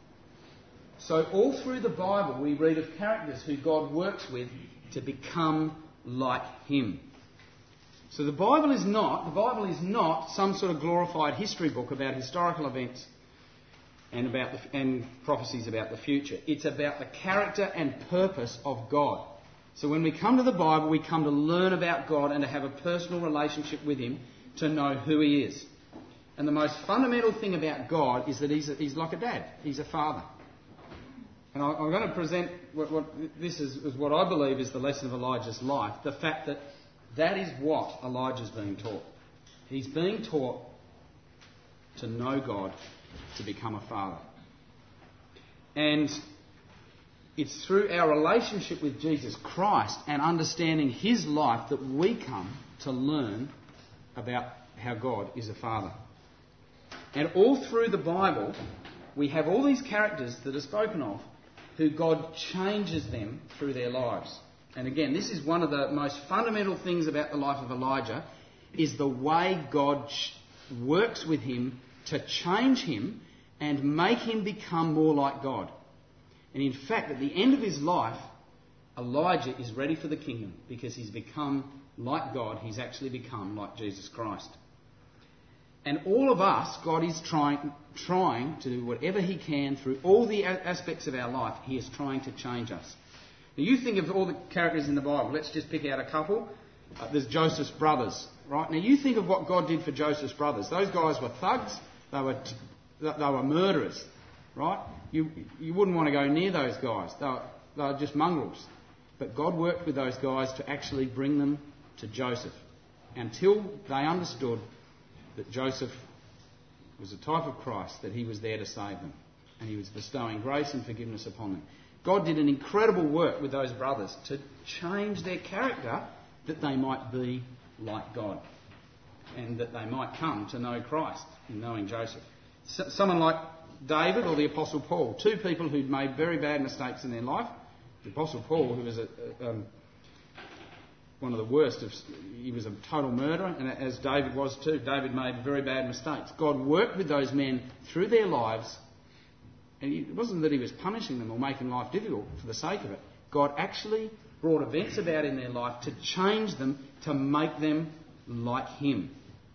So all through the Bible we read of characters who God works with to become like him. So the Bible is not, the Bible is not some sort of glorified history book about historical events and about the, and prophecies about the future. It's about the character and purpose of God. So when we come to the Bible, we come to learn about God and to have a personal relationship with him, to know who he is. And the most fundamental thing about God is that he's, a, he's like a dad. He's a father. And I'm going to present what, what this is, is what I believe is the lesson of Elijah's life. The fact that that is what Elijah's being taught. He's being taught to know God, to become a father. And it's through our relationship with Jesus Christ and understanding his life that we come to learn about how God is a father. And all through the Bible, we have all these characters that are spoken of who God changes them through their lives. And again, this is one of the most fundamental things about the life of Elijah, is the way God works with him to change him and make him become more like God. And in fact, at the end of his life, Elijah is ready for the kingdom because he's become like God. He's actually become like Jesus Christ. And all of us, God is trying, trying to do whatever he can through all the aspects of our life. He is trying to change us. Now you think of all the characters in the Bible. Let's just pick out a couple. Uh, there's Joseph's brothers, right? Now you think of what God did for Joseph's brothers. Those guys were thugs. They were t- they were murderers, right? You you wouldn't want to go near those guys. They were, they were just mongrels. But God worked with those guys to actually bring them to Joseph, until they understood that Joseph was a type of Christ, that he was there to save them, and he was bestowing grace and forgiveness upon them. God did an incredible work with those brothers to change their character, that they might be like God, and that they might come to know Christ in knowing Joseph. So, someone like David or the Apostle Paul, two people who'd made very bad mistakes in their life. The Apostle Paul, who was a, a, um, one of the worst, of, he was a total murderer, and as David was too. David made very bad mistakes. God worked with those men through their lives, and it wasn't that he was punishing them or making life difficult for the sake of it. God actually brought events about in their life to change them, to make them like him.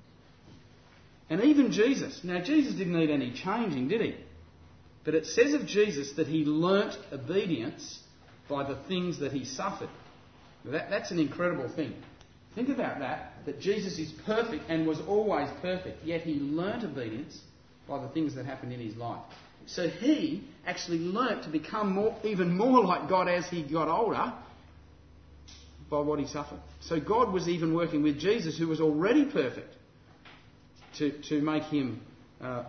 And even Jesus. Now, Jesus didn't need any changing, did he? But it says of Jesus that he learnt obedience by the things that he suffered. That, that's an incredible thing. Think about that, that Jesus is perfect and was always perfect, yet he learnt obedience by the things that happened in his life. So he actually learnt to become more, even more like God as he got older, by what he suffered. So God was even working with Jesus, who was already perfect, to, to make him, uh,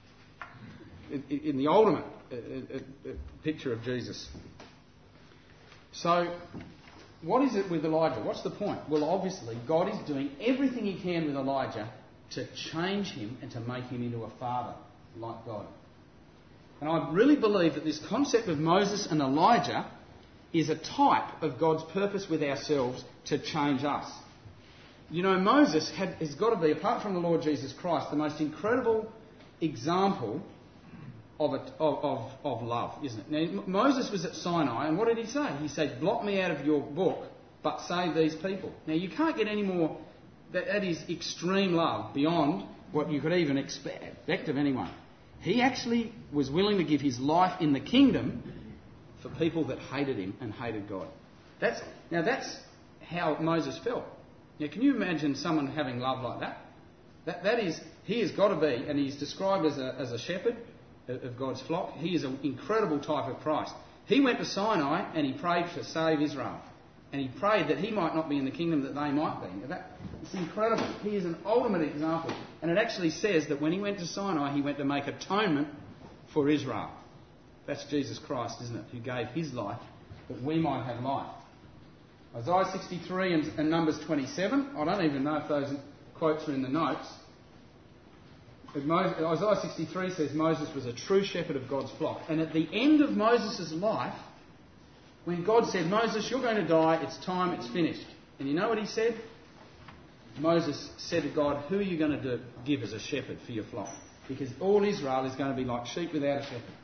in, in the ultimate uh, uh, uh, picture of Jesus. So what is it with Elijah? What's the point? Well, obviously, God is doing everything he can with Elijah to change him and to make him into a father like God. And I really believe that this concept of Moses and Elijah is a type of God's purpose with ourselves to change us. You know, Moses had, has got to be, apart from the Lord Jesus Christ, the most incredible example of, a, of, of, of love, isn't it? Now, Moses was at Sinai, and what did he say? He said, blot me out of your book, but save these people. Now, you can't get any more, that, that is extreme love beyond what you could even expect of anyone. He actually was willing to give his life in the kingdom for people that hated him and hated God. That's, now, that's how Moses felt. Now, can you imagine someone having love like that? That, that is, he has got to be, and he's described as a, as a shepherd of God's flock. He is an incredible type of Christ. He went to Sinai and he prayed to save Israel. And he prayed that he might not be in the kingdom that they might be. Now that, it's incredible. He is an ultimate example. And it actually says that when he went to Sinai, he went to make atonement for Israel. That's Jesus Christ, isn't it? Who gave his life that we might have life. Isaiah sixty-three and, and Numbers twenty-seven. I don't even know if those quotes are in the notes. Moses, Isaiah sixty-three says Moses was a true shepherd of God's flock. And at the end of Moses' life, when God said, Moses, you're going to die, it's time, it's finished. And you know what he said? Moses said to God, who are you going to do, give as a shepherd for your flock? Because all Israel is going to be like sheep without a shepherd.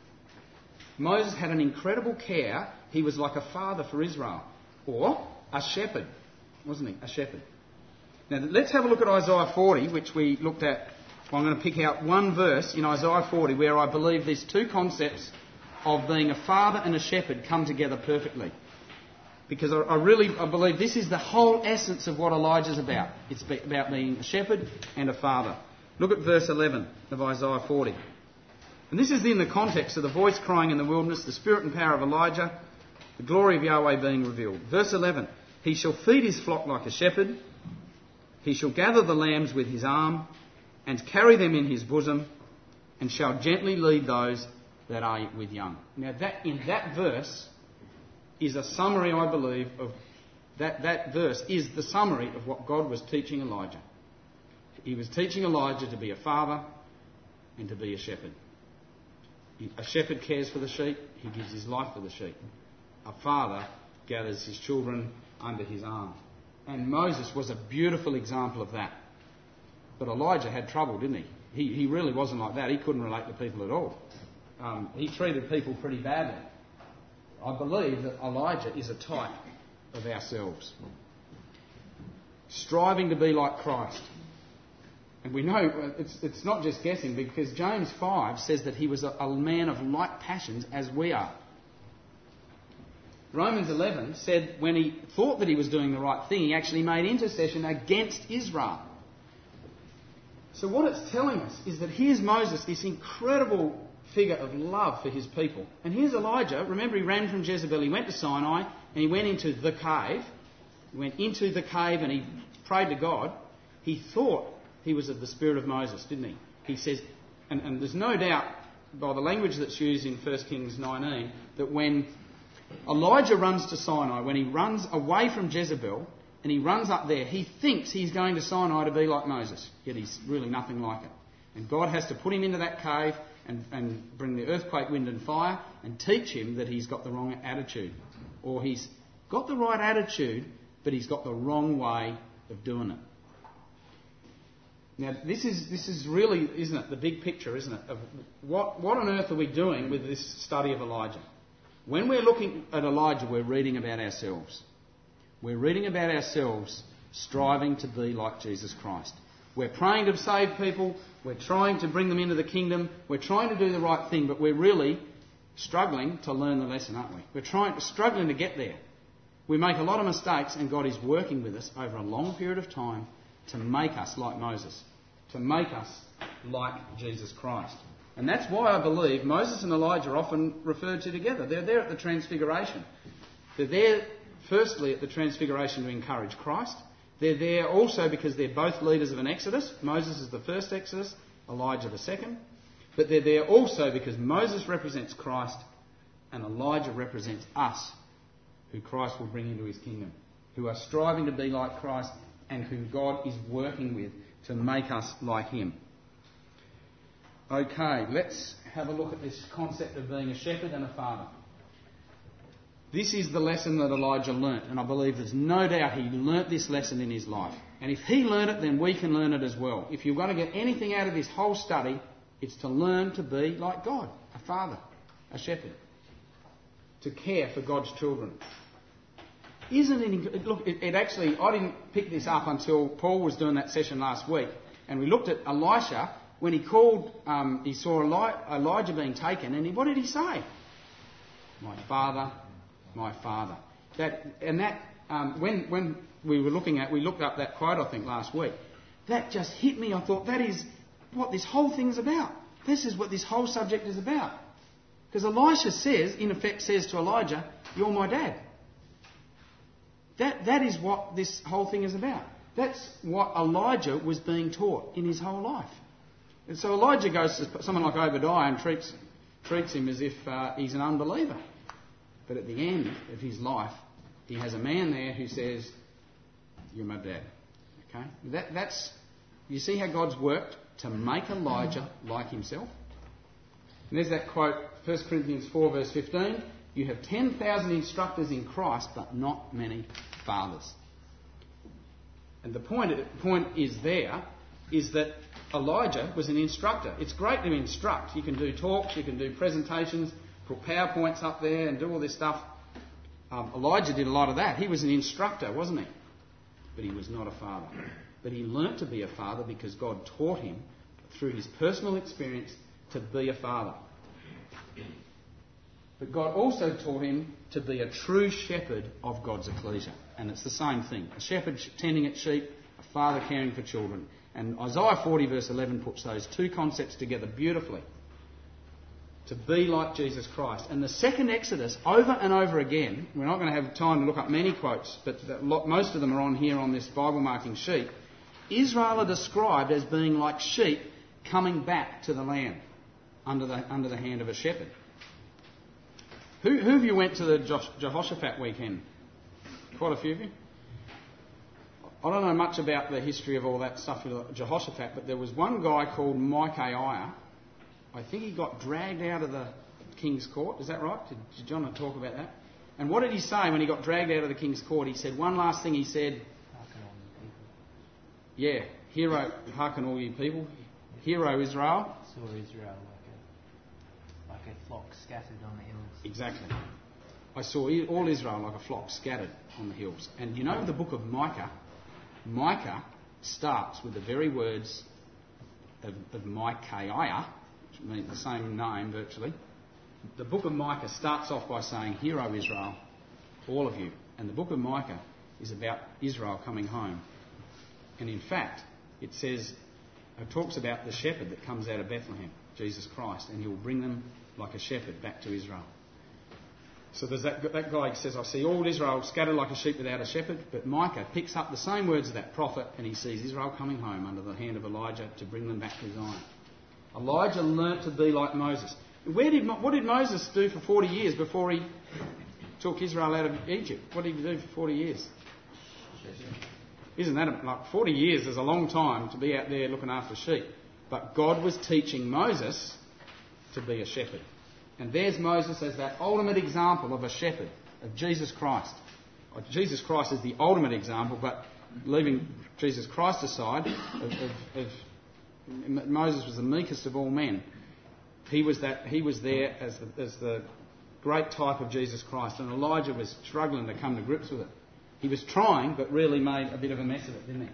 Moses had an incredible care. He was like a father for Israel. Or a shepherd, wasn't he? A shepherd. Now let's have a look at Isaiah forty, which we looked at. I'm going to pick out one verse in Isaiah forty where I believe these two concepts of being a father and a shepherd come together perfectly. Because I, I really I believe this is the whole essence of what Elijah's about. It's be, about being a shepherd and a father. Look at verse eleven of Isaiah forty. And this is in the context of the voice crying in the wilderness, the spirit and power of Elijah, the glory of Yahweh being revealed. Verse eleven. He shall feed his flock like a shepherd. He shall gather the lambs with his arm and carry them in his bosom, and shall gently lead those that are with young. Now, that in that verse is a summary, I believe, of that, that verse is the summary of what God was teaching Elijah. He was teaching Elijah to be a father and to be a shepherd. A shepherd cares for the sheep, he gives his life for the sheep. A father gathers his children under his arm. And Moses was a beautiful example of that. But Elijah had trouble, didn't he? He, he really wasn't like that. He couldn't relate to people at all. Um, he treated people pretty badly. I believe that Elijah is a type of ourselves. Striving to be like Christ. And we know it's, it's not just guessing, because James five says that he was a, a man of like passions as we are. Romans eleven said when he thought that he was doing the right thing, he actually made intercession against Israel. So what it's telling us is that here's Moses, this incredible figure of love for his people. And here's Elijah. Remember, he ran from Jezebel. He went to Sinai and he went into the cave. He went into the cave and he prayed to God. He thought he was of the spirit of Moses, didn't he? He says, and, and there's no doubt by the language that's used in First Kings nineteen, that when Elijah runs to Sinai, when he runs away from Jezebel, and he runs up there, he thinks he's going to Sinai to be like Moses, yet he's really nothing like it. And God has to put him into that cave and, and bring the earthquake, wind and fire and teach him that he's got the wrong attitude. Or he's got the right attitude, but he's got the wrong way of doing it. Now, this is this is really, isn't it, the big picture, isn't it, of what, what on earth are we doing with this study of Elijah? When we're looking at Elijah, we're reading about ourselves. We're reading about ourselves striving to be like Jesus Christ. We're praying to save people. We're trying to bring them into the kingdom. We're trying to do the right thing, but we're really struggling to learn the lesson, aren't we? We're trying, struggling to get there. We make a lot of mistakes, and God is working with us over a long period of time to make us like Moses, to make us like Jesus Christ. And that's why I believe Moses and Elijah are often referred to together. They're there at the Transfiguration. They're there, firstly, at the Transfiguration to encourage Christ. They're there also because they're both leaders of an Exodus. Moses is the first Exodus, Elijah the second. But they're there also because Moses represents Christ and Elijah represents us who Christ will bring into his kingdom, who are striving to be like Christ and who God is working with to make us like him. Okay, let's have a look at this concept of being a shepherd and a father. This is the lesson that Elijah learnt, and I believe there's no doubt he learnt this lesson in his life. And if he learnt it, then we can learn it as well. If you're going to get anything out of this whole study, it's to learn to be like God, a father, a shepherd, to care for God's children. Isn't it? Look, it, it actually, I didn't pick this up until Paul was doing that session last week, and we looked at Elisha when he called. Um, he saw Eli, Elijah being taken, and he, what did he say? My father, my father. That and that um, when when we were looking at, we looked up that quote I think last week. That just hit me. I thought that is what this whole thing's about. This is what this whole subject is about. Because Elisha says, in effect, says to Elijah, "You're my dad." That, that is what this whole thing is about. That's what Elijah was being taught in his whole life. And so Elijah goes to someone like Obadiah and treats, treats him as if uh, he's an unbeliever. But at the end of his life, he has a man there who says, "You're my dad." Okay? That, that's, you see how God's worked to make Elijah like himself? And there's that quote, First Corinthians four verse fifteen, "You have ten thousand instructors in Christ, but not many fathers." And the point, the point is there, is that Elijah was an instructor. It's great to instruct. You can do talks, you can do presentations, put PowerPoints up there and do all this stuff. Um, Elijah did a lot of that. He was an instructor, wasn't he? But he was not a father. But he learnt to be a father because God taught him, through his personal experience, to be a father. But God also taught him to be a true shepherd of God's ecclesia. And it's the same thing. A shepherd tending its sheep, a father caring for children. And Isaiah forty verse eleven puts those two concepts together beautifully. To be like Jesus Christ. And the second Exodus, over and over again, we're not going to have time to look up many quotes, but most of them are on here on this Bible marking sheet. Israel are described as being like sheep coming back to the land under the, under the hand of a shepherd. Who, who of you went to the Jehoshaphat weekend? Quite a few of you? I don't know much about the history of all that stuff with Jehoshaphat, but there was one guy called Micaiah. I think he got dragged out of the king's court. Is that right? Did, did John talk about that? And what did he say when he got dragged out of the king's court? He said, one last thing he said, "Hearken all you people." Yeah, hero, hearken all you people. Hero Israel. Saw Israel like a, like a flock scattered on the hills. Exactly. I saw all Israel like a flock scattered on the hills. And you know the book of Micah? Micah starts with the very words of, of Micaiah, which means the same name virtually. The book of Micah starts off by saying, "Hear, O Israel, all of you." And the book of Micah is about Israel coming home. And in fact, it says, it talks about the shepherd that comes out of Bethlehem, Jesus Christ, and he will bring them like a shepherd back to Israel. So there's that, that guy says, "I see all Israel scattered like a sheep without a shepherd." But Micah picks up the same words of that prophet and he sees Israel coming home under the hand of Elijah to bring them back to Zion. Elijah learnt to be like Moses. Where did what did Moses do for forty years before he took Israel out of Egypt? What did he do for forty years? Isn't that a, like forty years is a long time to be out there looking after sheep. But God was teaching Moses to be a shepherd. And there's Moses as that ultimate example of a shepherd, of Jesus Christ. Jesus Christ is the ultimate example, but leaving Jesus Christ aside, of, of, of, Moses was the meekest of all men. He was that. He was there as the, as the great type of Jesus Christ, and Elijah was struggling to come to grips with it. He was trying, but really made a bit of a mess of it, didn't he?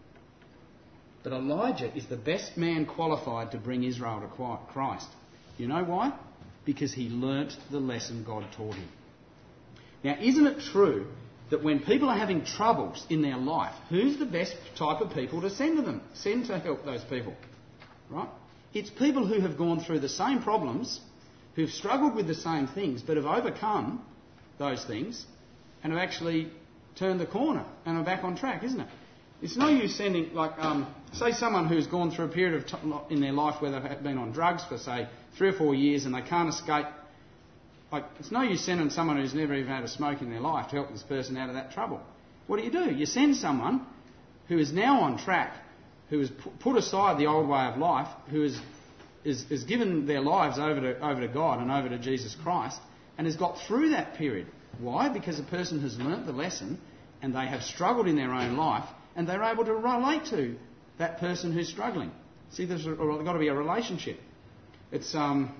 But Elijah is the best man qualified to bring Israel to Christ. You know why? Because he learnt the lesson God taught him. Now, isn't it true that when people are having troubles in their life, who's the best type of people to send to them? Send to help those people, right? It's people who have gone through the same problems, who've struggled with the same things, but have overcome those things and have actually turned the corner and are back on track, isn't it? It's no use sending, like, um, say someone who's gone through a period of t- in their life where they've been on drugs for, say, three or four years and they can't escape Like, it's no use sending someone who's never even had a smoke in their life to help this person out of that trouble. What do you do? You send someone who is now on track, who has put aside the old way of life, who is, is, is given their lives over to, over to God and over to Jesus Christ, and has got through that period. Why? Because the person has learnt the lesson and they have struggled in their own life and they're able to relate to that person who's struggling. See, there's got to be a relationship. It's um,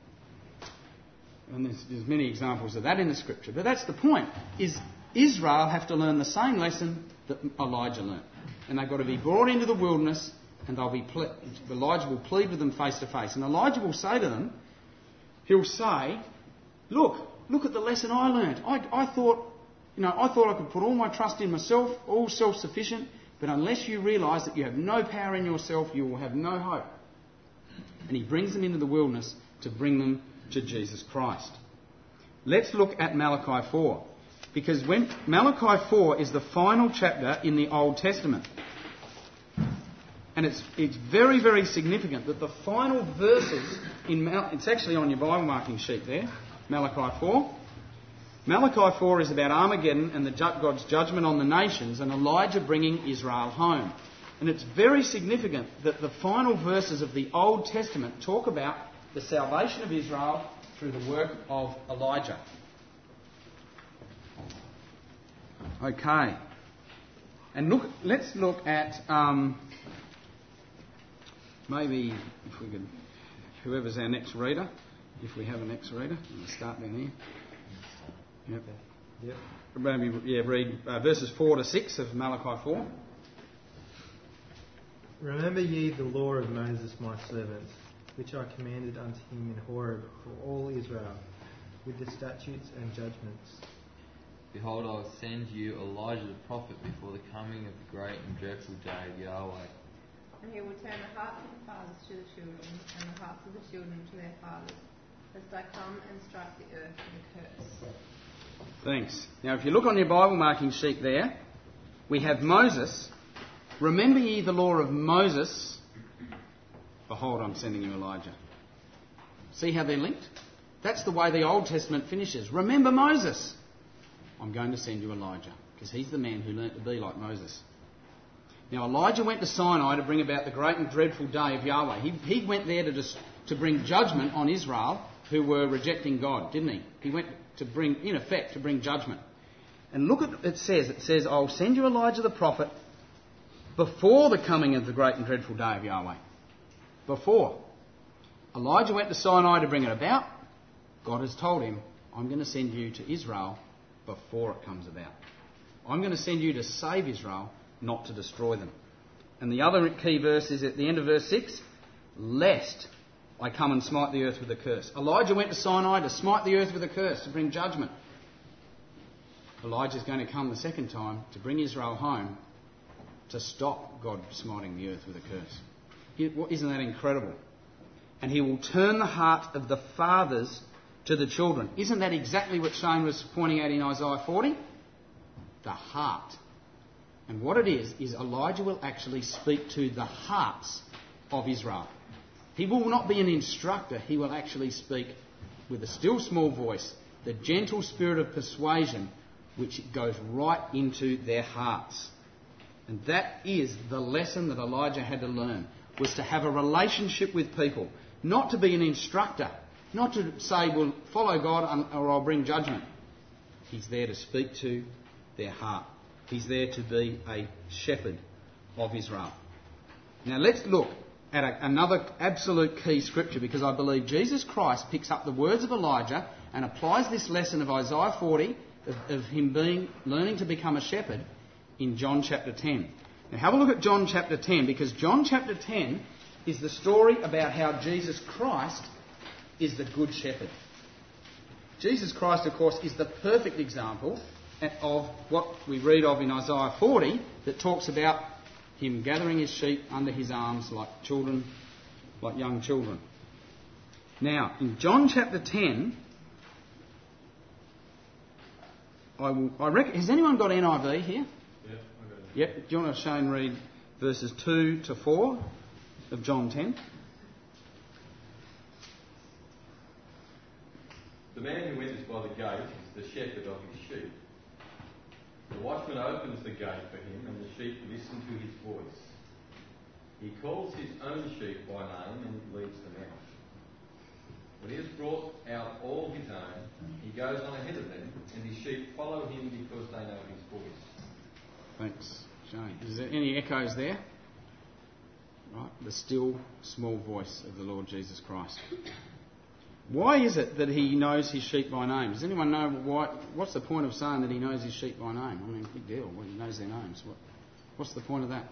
and there's, there's many examples of that in the scripture. But that's the point, is Israel have to learn the same lesson that Elijah learnt. And they've got to be brought into the wilderness and they'll be ple- Elijah will plead with them face to face. And Elijah will say to them, he'll say, look, look at the lesson I learnt. I, I thought, you know, I thought I could put all my trust in myself, all self-sufficient, but unless you realise that you have no power in yourself, you will have no hope. And he brings them into the wilderness to bring them to Jesus Christ. Let's look at Malachi four. Because when Malachi four is the final chapter in the Old Testament. And it's it's very, very significant that the final verses in Mal- it's actually on your Bible marking sheet there, Malachi four. Malachi four is about Armageddon and the ju- God's judgment on the nations and Elijah bringing Israel home. And it's very significant that the final verses of the Old Testament talk about the salvation of Israel through the work of Elijah. Okay. And look, let's look at um, maybe if we could, whoever's our next reader, if we have a next reader, we'll start down here. Yep. Yep. Maybe, yeah, read uh, verses four to six of Malachi four. Remember ye the law of Moses my servant, which I commanded unto him in Horeb for all Israel, with the statutes and judgments. Behold, I will send you Elijah the prophet before the coming of the great and dreadful day of Yahweh. And he will turn the hearts of the fathers to the children, and the hearts of the children to their fathers, lest I come and strike the earth with a curse. Thanks. Now, if you look on your Bible marking sheet there, we have Moses. Remember ye the law of Moses. Behold, I'm sending you Elijah. See how they're linked? That's the way the Old Testament finishes. Remember Moses. I'm going to send you Elijah, because he's the man who learnt to be like Moses. Now, Elijah went to Sinai to bring about the great and dreadful day of Yahweh. He, he went there to, dis, to bring judgment on Israel, who were rejecting God, didn't he? He went to bring, in effect, to bring judgment. And look at what it says. It says, I'll send you Elijah the prophet before the coming of the great and dreadful day of Yahweh. Before. Elijah went to Sinai to bring it about. God has told him, I'm going to send you to Israel before it comes about. I'm going to send you to save Israel, not to destroy them. And the other key verse is at the end of verse six, lest I come and smite the earth with a curse. Elijah went to Sinai to smite the earth with a curse, to bring judgment. Elijah's going to come the second time to bring Israel home, to stop God smiting the earth with a curse. Isn't that incredible? And he will turn the heart of the fathers to the children. Isn't that exactly what Shane was pointing out in Isaiah forty? The heart. And what it is, is Elijah will actually speak to the hearts of Israel. He will not be an instructor. He will actually speak with a still small voice, the gentle spirit of persuasion, which goes right into their hearts. And that is the lesson that Elijah had to learn, was to have a relationship with people, not to be an instructor, not to say, well, follow God or I'll bring judgment. He's there to speak to their heart. He's there to be a shepherd of Israel. Now let's look at a, another absolute key scripture, because I believe Jesus Christ picks up the words of Elijah and applies this lesson of Isaiah forty, of, of him being learning to become a shepherd, in John chapter ten. Now have a look at John chapter ten, because John chapter ten is the story about how Jesus Christ is the good shepherd. Jesus Christ, of course, is the perfect example of what we read of in Isaiah forty, that talks about him gathering his sheep under his arms like children, like young children. Now, in John chapter ten, I will, I reckon, has anyone got N I V here? Yeah, I got it. Yep. Do you want to Shane read verses two to four of John ten? The man who enters by the gate is the shepherd of his sheep. The watchman opens the gate for him, and the sheep listen to his voice. He calls his own sheep by name and leads them out. When he has brought out all his own, he goes on ahead of them, and his sheep follow him because they know his voice. Thanks, Shane. Is there any echoes there? Right, the still, small voice of the Lord Jesus Christ. Why is it that he knows his sheep by name? Does anyone know why? What's the point of saying that he knows his sheep by name? I mean, big deal. Well, he knows their names. What, what's the point of that?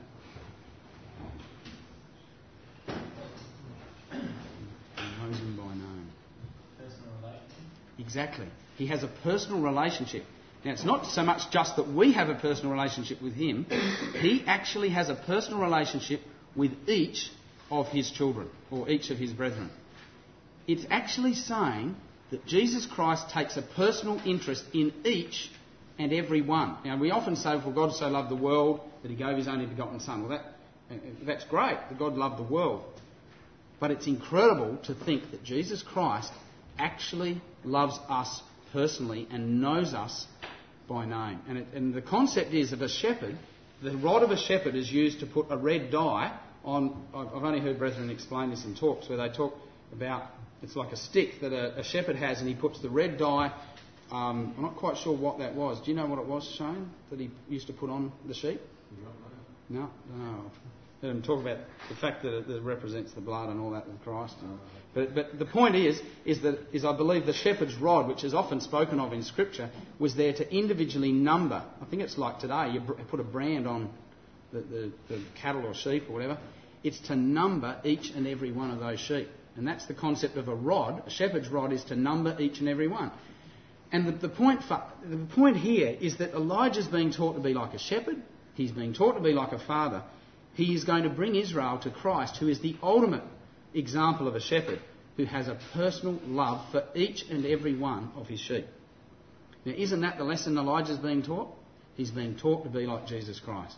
He knows them by name. Personal relationship. Exactly. He has a personal relationship. Now, it's not so much just that we have a personal relationship with him. He actually has a personal relationship with each of his children, or each of his brethren. It's actually saying that Jesus Christ takes a personal interest in each and every one. Now, we often say, for God so loved the world that he gave his only begotten Son. Well, that, that's great, that God loved the world. But it's incredible to think that Jesus Christ actually loves us personally and knows us by name. And, it, and the concept is of a shepherd, the rod of a shepherd is used to put a red dye on. I've only heard brethren explain this in talks where they talk about, it's like a stick that a, a shepherd has, and he puts the red dye. Um, I'm not quite sure what that was. Do you know what it was, Shane, that he used to put on the sheep? No, no. Heard him talk about the fact that it, that it represents the blood and all that of Christ. And, but but the point is, is that is I believe the shepherd's rod, which is often spoken of in Scripture, was there to individually number. I think it's like today, you br- put a brand on the, the, the cattle or sheep or whatever. It's to number each and every one of those sheep. And that's the concept of a rod. A shepherd's rod is to number each and every one. And the, the, point for, the point here is that Elijah's being taught to be like a shepherd. He's being taught to be like a father. He is going to bring Israel to Christ, who is the ultimate example of a shepherd, who has a personal love for each and every one of his sheep. Now, isn't that the lesson Elijah's being taught? He's being taught to be like Jesus Christ.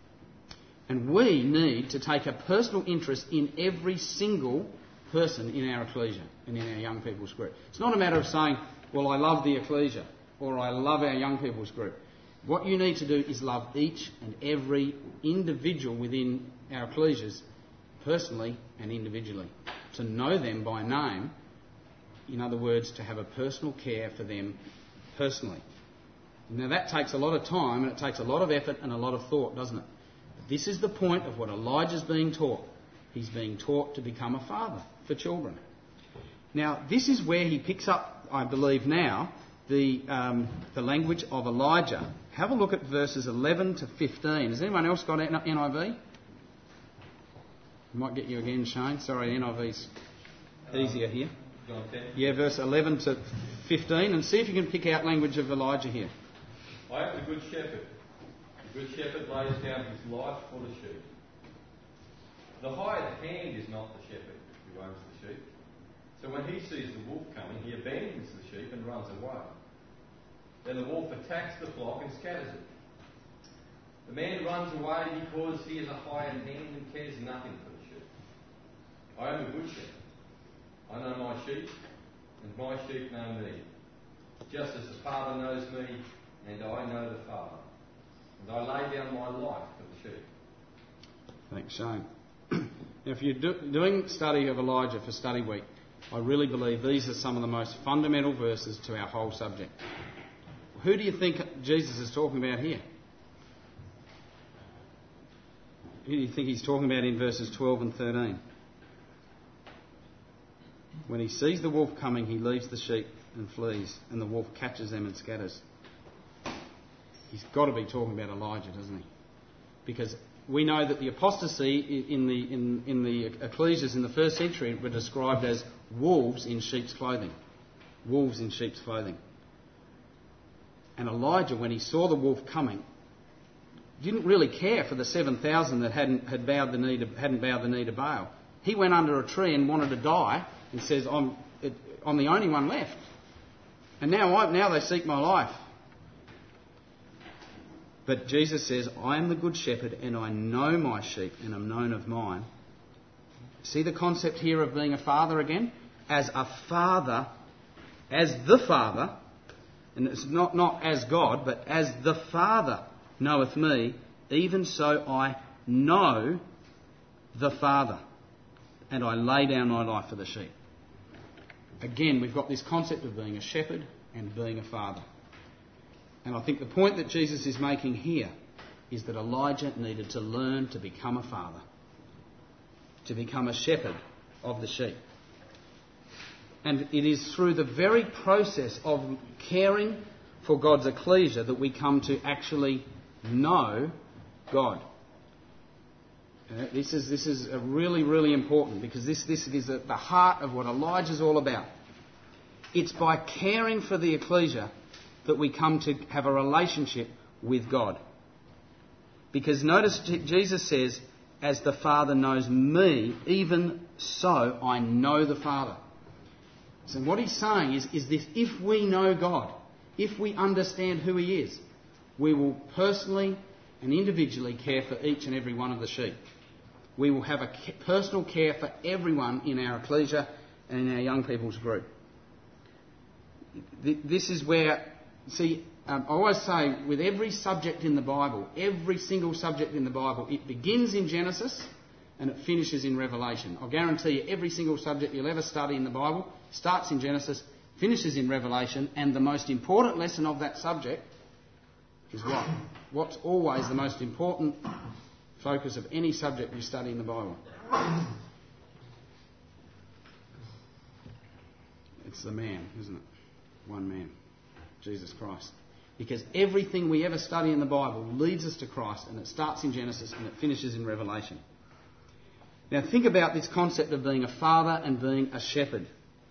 And we need to take a personal interest in every single person in our ecclesia and in our young people's group. It's not a matter of saying, well, I love the ecclesia or I love our young people's group. What you need to do is love each and every individual within our ecclesias personally and individually. To know them by name, in other words, to have a personal care for them personally. Now that takes a lot of time and it takes a lot of effort and a lot of thought, doesn't it? But this is the point of what Elijah's being taught. He's being taught to become a father for children. Now, this is where he picks up, I believe now, the um, the language of Elijah. Have a look at verses eleven to fifteen. Has anyone else got N I V? Might get you again, Shane. Sorry, N I V's easier here. John ten. Yeah, verse eleven to fifteen, and see if you can pick out language of Elijah here. I am the good shepherd. The good shepherd lays down his life for the sheep. The hired hand is not the shepherd who owns the sheep. So when he sees the wolf coming, he abandons the sheep and runs away. Then the wolf attacks the flock and scatters it. The man runs away because he is a hired hand and cares nothing for the sheep. I am the good shepherd. I know my sheep, and my sheep know me. Just as the Father knows me, and I know the Father. And I lay down my life for the sheep. Thanks, Shane. Now, if you're do, doing study of Elijah for study week, I really believe these are some of the most fundamental verses to our whole subject. Who do you think Jesus is talking about here? Who do you think he's talking about in verses twelve and thirteen? When he sees the wolf coming, he leaves the sheep and flees, and the wolf catches them and scatters. He's got to be talking about Elijah, doesn't he? Because we know that the apostasy in the in, in the ecclesias in the first century were described as wolves in sheep's clothing. Wolves in sheep's clothing. And Elijah, when he saw the wolf coming, didn't really care for the seven thousand that hadn't had bowed the knee to, hadn't bowed the knee to Baal. He went under a tree and wanted to die, and says, "I'm I'm the only one left, and now I, now they seek my life." But Jesus says, "I am the good shepherd, and I know my sheep, and am known of mine." See the concept here of being a father again? As a father, as the Father, and it's not, not as God, but as the Father knoweth me, even so I know the Father, and I lay down my life for the sheep. Again, we've got this concept of being a shepherd and being a father. And I think the point that Jesus is making here is that Elijah needed to learn to become a father, to become a shepherd of the sheep. And it is through the very process of caring for God's ecclesia that we come to actually know God. Uh, this is this is a really, really important, because this, this is at the heart of what Elijah's all about. It's by caring for the ecclesia that we come to have a relationship with God. Because notice Jesus says, as the Father knows me, even so I know the Father. So what he's saying is, is this: if we know God, if we understand who he is, we will personally and individually care for each and every one of the sheep. We will have a personal care for everyone in our ecclesia and in our young people's group. This is where, see, um, I always say with every subject in the Bible, every single subject in the Bible, it begins in Genesis and it finishes in Revelation. I'll guarantee you every single subject you'll ever study in the Bible starts in Genesis, finishes in Revelation, and the most important lesson of that subject is what? What's always the most important focus of any subject you study in the Bible? It's the man, isn't it? One man, Jesus Christ. Because everything we ever study in the Bible leads us to Christ, and it starts in Genesis and it finishes in Revelation. Now think about this concept of being a father and being a shepherd.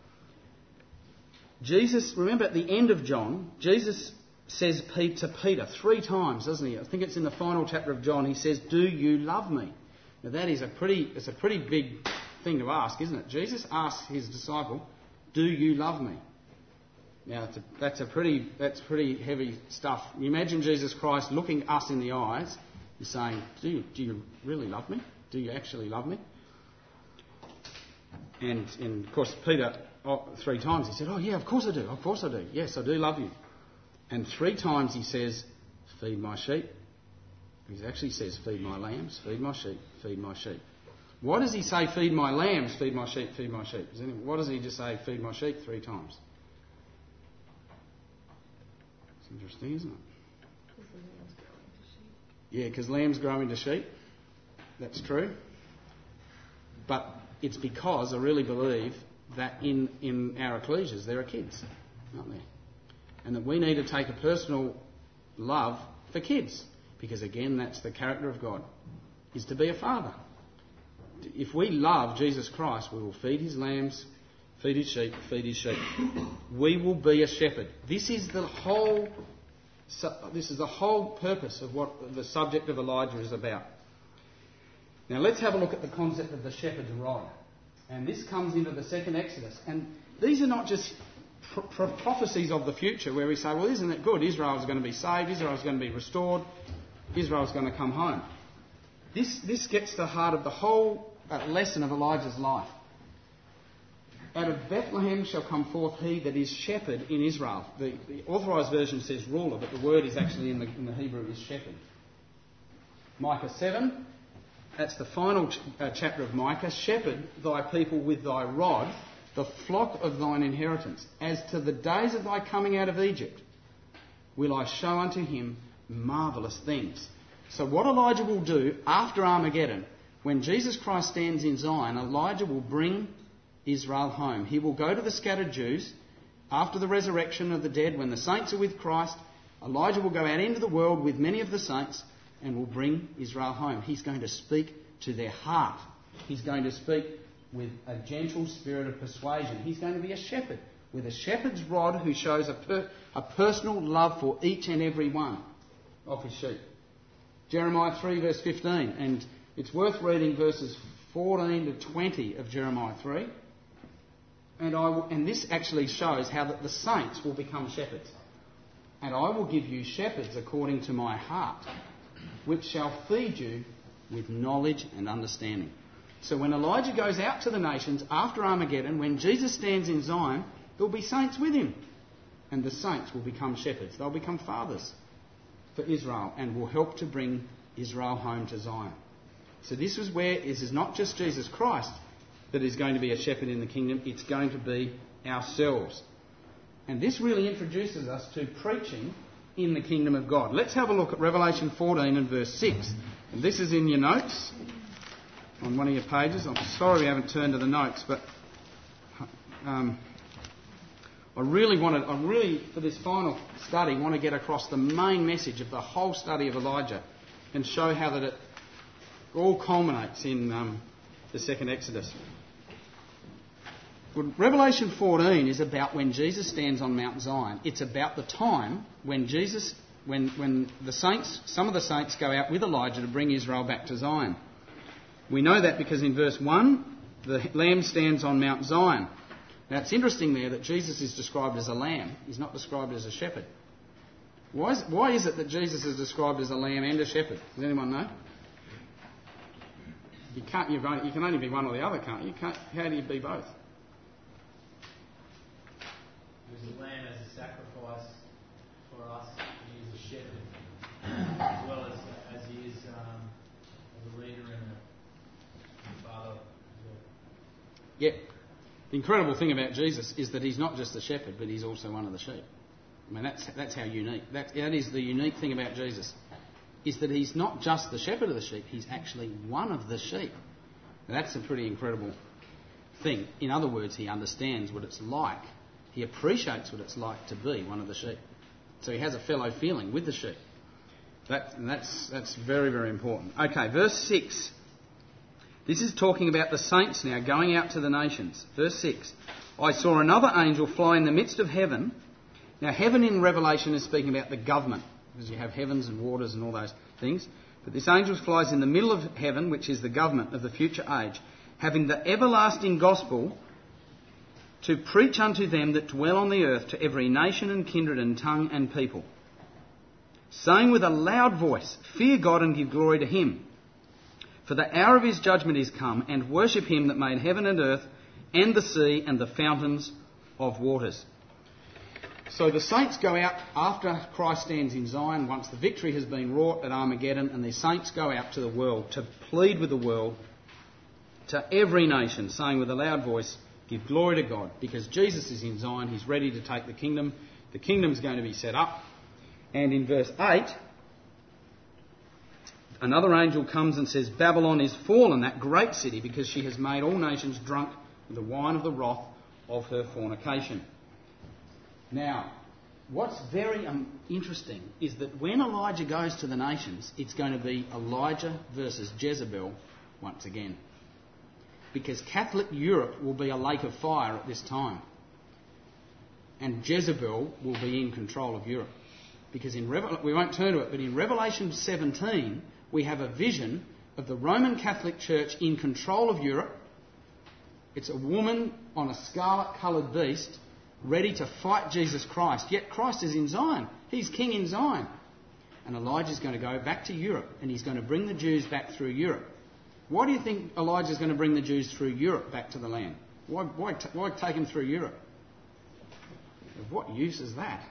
Jesus, remember at the end of John, Jesus says to Peter three times, doesn't he? I think it's in the final chapter of John. He says, "Do you love me?" Now that is a pretty, it's a pretty big thing to ask, isn't it? Jesus asks his disciple, "Do you love me?" Now that's a, that's a pretty, that's pretty heavy stuff. You imagine Jesus Christ looking us in the eyes and saying, "Do you, do you really love me? Do you actually love me?" And, and of course Peter, oh, three times he said, "Oh yeah, of course I do. Of course I do. Yes, I do love you." And three times he says, "Feed my sheep." He actually says, "Feed my lambs, feed my sheep, feed my sheep." Why does he say, "Feed my lambs, feed my sheep, feed my sheep"? Why does he just say, "Feed my sheep" three times? It's interesting, isn't it? Yeah, because lambs grow into sheep. That's true. But it's because I really believe that in, in our ecclesias there are kids, aren't there? And that we need to take a personal love for kids. Because again, that's the character of God, is to be a father. If we love Jesus Christ, we will feed his lambs, feed his sheep, feed his sheep. We will be a shepherd. This is the whole, this is the whole purpose of what the subject of Elijah is about. Now let's have a look at the concept of the shepherd's rod. And this comes into the second Exodus. And these are not just Pro- pro- prophecies of the future where we say, well, isn't it good? Israel's going to be saved, Israel's going to be restored, Israel's going to come home. This, this gets to the heart of the whole uh, lesson of Elijah's life. Out of Bethlehem shall come forth he that is shepherd in Israel. The, the authorised version says ruler, but the word is actually in the, in the Hebrew is shepherd. Micah seven, that's the final ch- uh, chapter of Micah. Shepherd thy people with thy rod, the flock of thine inheritance. As to the days of thy coming out of Egypt, will I show unto him marvellous things. So what Elijah will do after Armageddon, when Jesus Christ stands in Zion, Elijah will bring Israel home. He will go to the scattered Jews after the resurrection of the dead, when the saints are with Christ. Elijah will go out into the world with many of the saints and will bring Israel home. He's going to speak to their heart. He's going to speak with a gentle spirit of persuasion. He's going to be a shepherd, with a shepherd's rod who shows a, per, a personal love for each and every one of his sheep. Jeremiah three verse fifteen, and it's worth reading verses fourteen to twenty of Jeremiah three. And, I will, and this actually shows how that the saints will become shepherds. And I will give you shepherds according to my heart, which shall feed you with knowledge and understanding. So when Elijah goes out to the nations after Armageddon, when Jesus stands in Zion, there will be saints with him. And the saints will become shepherds. They'll become fathers for Israel and will help to bring Israel home to Zion. So this is where this is not just Jesus Christ that is going to be a shepherd in the kingdom, it's going to be ourselves. And this really introduces us to preaching in the kingdom of God. Let's have a look at Revelation fourteen and verse six. And this is in your notes on one of your pages. I'm sorry we haven't turned to the notes, but um, I really wanted, I really, for this final study, want to get across the main message of the whole study of Elijah and show how that it all culminates in um, the second Exodus. Well, Revelation fourteen is about when Jesus stands on Mount Zion. It's about the time when Jesus, when, when the saints, some of the saints go out with Elijah to bring Israel back to Zion. We know that because in verse one, the Lamb stands on Mount Zion. Now it's interesting there that Jesus is described as a lamb. He's not described as a shepherd. Why is, why is it that Jesus is described as a lamb and a shepherd? Does anyone know? You can't. You've only, you can only be one or the other, can't you? Can't, how do you be both? He was a lamb as a sacrifice for us. He is a shepherd, as well as as he is um, as a leader and a father. Yeah. The incredible thing about Jesus is that he's not just the shepherd, but he's also one of the sheep. I mean, that's that's how unique. That, that is the unique thing about Jesus, is that he's not just the shepherd of the sheep, he's actually one of the sheep. Now, that's a pretty incredible thing. In other words, he understands what it's like. He appreciates what it's like to be one of the sheep. So he has a fellow feeling with the sheep. That, and that's, that's very, very important. Okay, verse six. This is talking about the saints now going out to the nations. Verse six. I saw another angel fly in the midst of heaven. Now, heaven in Revelation is speaking about the government, because you have heavens and waters and all those things. But this angel flies in the middle of heaven, which is the government of the future age, having the everlasting gospel to preach unto them that dwell on the earth, to every nation and kindred and tongue and people, saying with a loud voice, Fear God and give glory to him. For the hour of his judgment is come, and worship him that made heaven and earth and the sea and the fountains of waters. So the saints go out after Christ stands in Zion, once the victory has been wrought at Armageddon, and the saints go out to the world to plead with the world, to every nation, saying with a loud voice, Give glory to God, because Jesus is in Zion, he's ready to take the kingdom. The kingdom's going to be set up. And in verse eight, another angel comes and says, Babylon is fallen, that great city, because she has made all nations drunk with the wine of the wrath of her fornication. Now, what's very um, interesting is that when Elijah goes to the nations, it's going to be Elijah versus Jezebel once again. Because Catholic Europe will be a lake of fire at this time. And Jezebel will be in control of Europe. Because in Revel- we won't turn to it, but in Revelation seventeen, we have a vision of the Roman Catholic Church in control of Europe. It's a woman on a scarlet-coloured beast, ready to fight Jesus Christ. Yet Christ is in Zion. He's king in Zion. And Elijah's going to go back to Europe, and he's going to bring the Jews back through Europe. Why do you think Elijah's going to bring the Jews through Europe back to the land? Why, why, t- why take them through Europe? Of what use is that?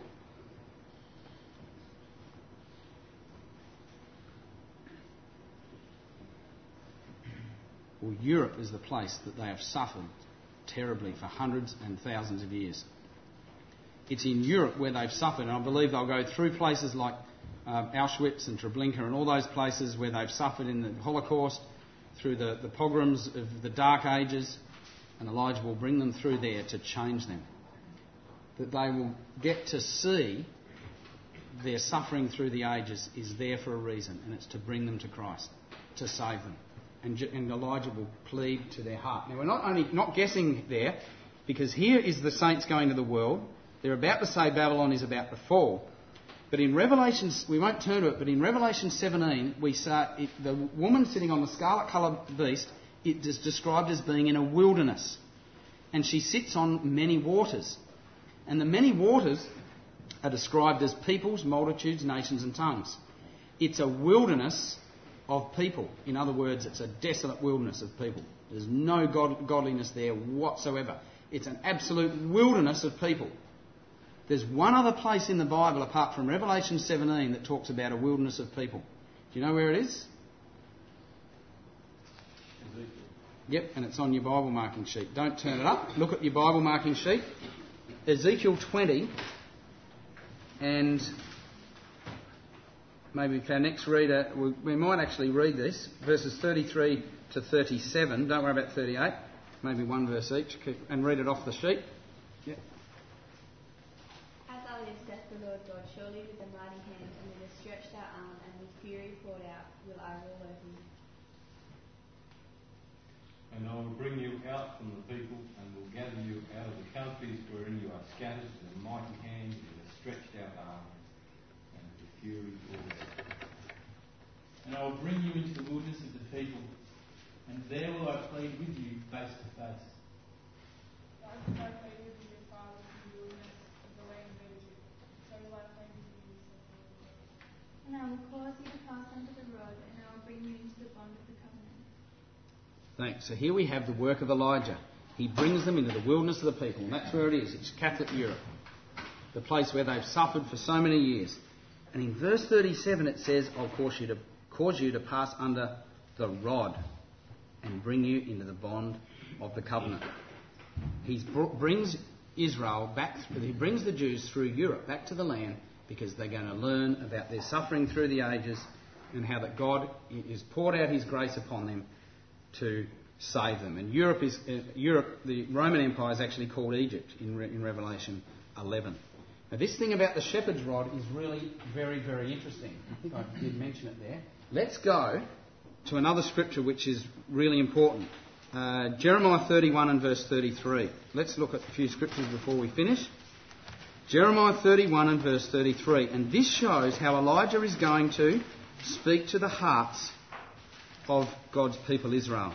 Well, Europe is the place that they have suffered terribly for hundreds and thousands of years. It's in Europe where they've suffered, and I believe they'll go through places like uh, Auschwitz and Treblinka and all those places where they've suffered in the Holocaust, through the, the pogroms of the Dark Ages, and Elijah will bring them through there to change them. That they will get to see their suffering through the ages is there for a reason, and it's to bring them to Christ, to save them. And, and Elijah will plead to their heart. Now, we're not only not guessing there, because here is the saints going to the world. They're about to say Babylon is about to fall. But in Revelation, we won't turn to it, but in Revelation seventeen, we say it, the woman sitting on the scarlet-coloured beast, it is described as being in a wilderness. And she sits on many waters. And the many waters are described as peoples, multitudes, nations and tongues. It's a wilderness of people. In other words, it's a desolate wilderness of people. There's no god- godliness there whatsoever. It's an absolute wilderness of people. There's one other place in the Bible apart from Revelation seventeen that talks about a wilderness of people. Do you know where it is? Yep, and it's on your Bible marking sheet. Don't turn it up. Look at your Bible marking sheet. Ezekiel twenty, and maybe if our next reader, we, we might actually read this, verses thirty-three to thirty-seven. Don't worry about thirty-eight. Maybe one verse each, and read it off the sheet. Yep. As I live, saith the Lord God, surely with a mighty hand and with a stretched out arm and with fury poured out will I rule over you. And I will bring you out from the people, and will gather you out of the countries wherein you are scattered with a mighty hand, with a stretched out arm, and with fury poured out. And I will bring you into the wilderness of the people, and there will I plead with you face to face. Like as I pleaded with your fathers in the wilderness of the land of Egypt, so will I plead with you, saith the Lord. And I will cause you to pass under the rod, and I will bring you into the bond of the covenant. Thanks. So here we have the work of Elijah. He brings them into the wilderness of the people. And that's where it is. It's Catholic Europe. The place where they've suffered for so many years. And in verse thirty-seven it says, I'll cause you to, cause you to pass under the rod and bring you into the bond of the covenant. He brings Israel back, he brings the Jews through Europe back to the land because they're going to learn about their suffering through the ages and how that God has poured out his grace upon them to save them. And Europe is uh, Europe. The Roman Empire is actually called Egypt in, Re- in Revelation eleven. Now, this thing about the shepherd's rod is really very, very interesting. I think I did mention it there. Let's go to another scripture which is really important. Uh, Jeremiah thirty-one and verse thirty-three. Let's look at a few scriptures before we finish. Jeremiah thirty-one and verse thirty-three. And this shows how Elijah is going to speak to the hearts of God's people Israel.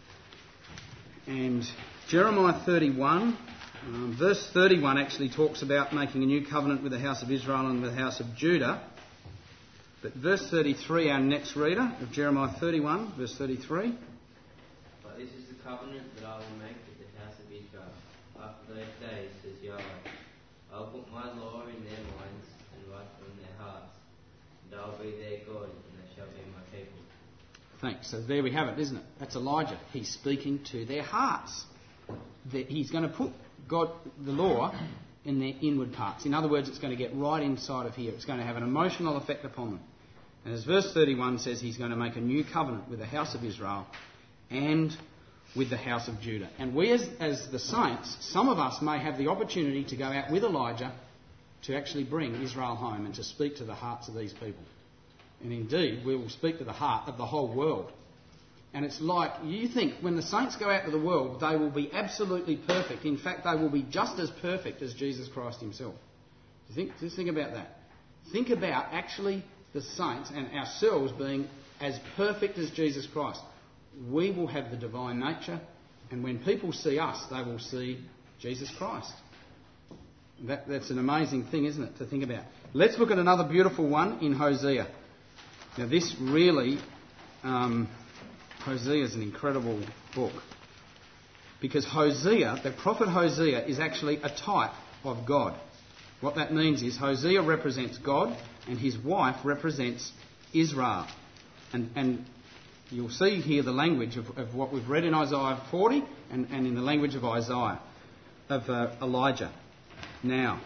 And Jeremiah thirty-one, um, verse thirty-one actually talks about making a new covenant with the house of Israel and with the house of Judah. But verse thirty-three, our next reader of Jeremiah thirty-one, verse thirty-three. But this is the covenant that I will make with the house of Israel. After those days, says Yahweh, I will put my law in their minds and write it on their hearts, and I will be their God, and they shall be my people. Thanks. So there we have it, isn't it? That's Elijah. He's speaking to their hearts. He's going to put God, the law, in their inward parts. In other words, it's going to get right inside of here. It's going to have an emotional effect upon them. And as verse thirty-one says, he's going to make a new covenant with the house of Israel and with the house of Judah. And we as, as the saints, some of us may have the opportunity to go out with Elijah to actually bring Israel home and to speak to the hearts of these people. And indeed, we will speak to the heart of the whole world. And it's like, you think, when the saints go out to the world, they will be absolutely perfect. In fact, they will be just as perfect as Jesus Christ himself. You think, just think about that. Think about actually the saints and ourselves being as perfect as Jesus Christ. We will have the divine nature, and when people see us, they will see Jesus Christ. That, that's an amazing thing, isn't it, to think about. Let's look at another beautiful one in Hosea. Now this really, um, Hosea is an incredible book. Because Hosea, the prophet Hosea, is actually a type of God. What that means is Hosea represents God and his wife represents Israel. And, and you'll see here the language of, of what we've read in Isaiah forty and, and in the language of Isaiah, of uh, Elijah. Now,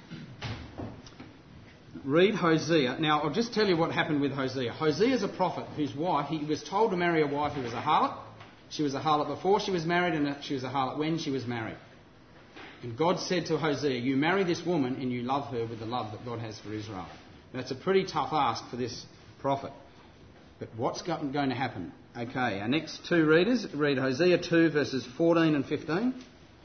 read Hosea. Now, I'll just tell you what happened with Hosea. Hosea is a prophet whose wife, he was told to marry a wife who was a harlot. She was a harlot before she was married, and she was a harlot when she was married. And God said to Hosea, you marry this woman and you love her with the love that God has for Israel. That's a pretty tough ask for this prophet. But what's going to happen? Okay, our next two readers read Hosea two verses fourteen and fifteen.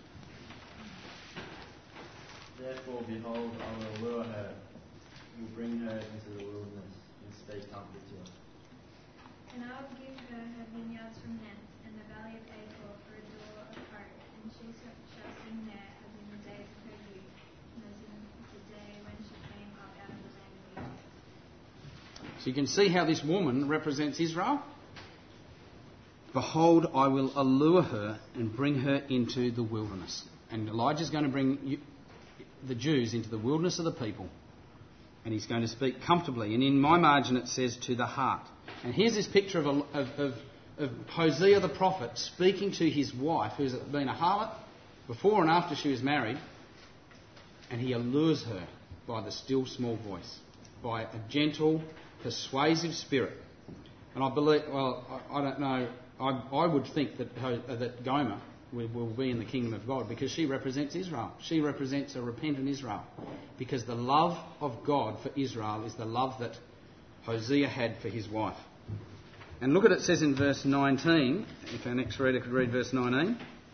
Therefore, behold, I will lure her, will bring her into the wilderness, and speak comfort to her. And I will give her her vineyards from thence, and the valley of Achor for a door of hope, and she shall sing there as in the days of her youth, and as in the day when she came up out of the land of Egypt. So you can see how this woman represents Israel. Behold, I will allure her and bring her into the wilderness. And Elijah's going to bring you, the Jews into the wilderness of the people. And he's going to speak comfortably. And in my margin it says, to the heart. And here's this picture of, a, of, of, of Hosea the prophet speaking to his wife, who's been a harlot before and after she was married. And he allures her by the still small voice, by a gentle, persuasive spirit. And I believe, well, I, I don't know, I, I would think that, uh, that Gomer will, will be in the kingdom of God because she represents Israel. She represents a repentant Israel. Because the love of God for Israel is the love that Hosea had for his wife. And look at it, it says in verse nineteen, if our next reader could read verse nineteen.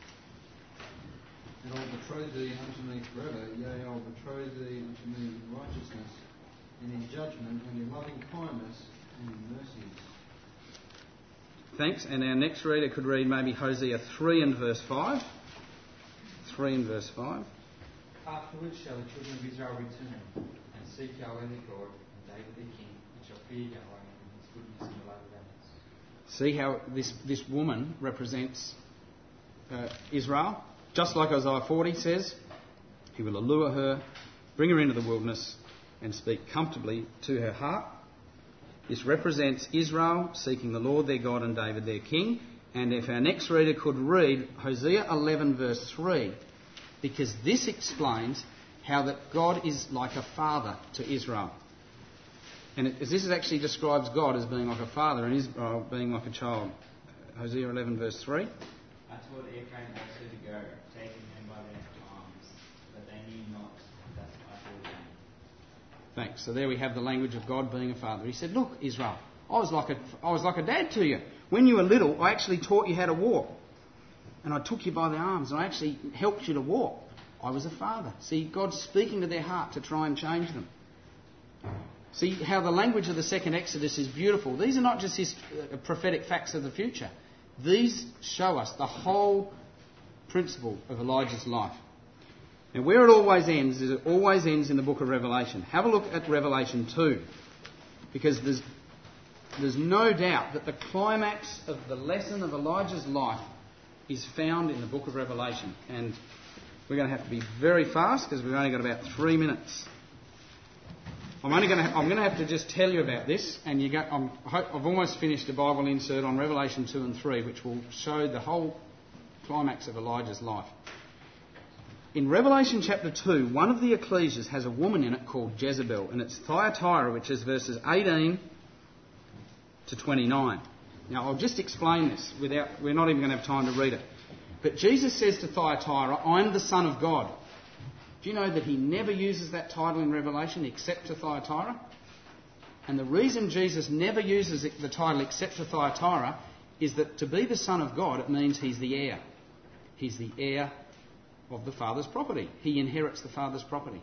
And I'll betroth thee unto me forever, yea, I'll betroth thee unto me in righteousness, and in judgment, and in loving kindness, and in mercies. Thanks. And our next reader could read maybe Hosea three and verse five. three and verse five. Afterwards shall the children of Israel return, and seek Yahweh their God, and David their king, and shall fear Yahweh and his goodness in the latter days. See how this, this woman represents uh, Israel? Just like Isaiah forty says, he will allure her, bring her into the wilderness, and speak comfortably to her heart. This represents Israel seeking the Lord their God and David their king. And if our next reader could read Hosea eleven verse three, because this explains how that God is like a father to Israel. And it, this is actually describes God as being like a father and Israel being like a child. Hosea eleven verse three. I told Ephraim also to go, taking him by their arms, but they knew not that I told them. Thanks. So there we have the language of God being a father. He said, look, Israel, I was like a, I was like a dad to you. When you were little, I actually taught you how to walk. And I took you by the arms and I actually helped you to walk. I was a father. See, God's speaking to their heart to try and change them. See how the language of the second Exodus is beautiful. These are not just his uh, prophetic facts of the future. These show us the whole principle of Elijah's life. Now, where it always ends is it always ends in the book of Revelation. Have a look at Revelation two. Because there's, there's no doubt that the climax of the lesson of Elijah's life is found in the book of Revelation. And we're going to have to be very fast because we've only got about three minutes. I'm only going to ha- I'm going to have to just tell you about this, and you go, I'm, I've almost finished a Bible insert on Revelation two and three, which will show the whole climax of Elijah's life. In Revelation chapter two, one of the ecclesias has a woman in it called Jezebel, and it's Thyatira, which is verses eighteen to twenty-nine. Now, I'll just explain this without, we're not even going to have time to read it. But Jesus says to Thyatira, I'm the Son of God. Do you know that he never uses that title in Revelation except to Thyatira? And the reason Jesus never uses the title except to Thyatira is that to be the Son of God, it means he's the heir. He's the heir of the Father's property. He inherits the Father's property.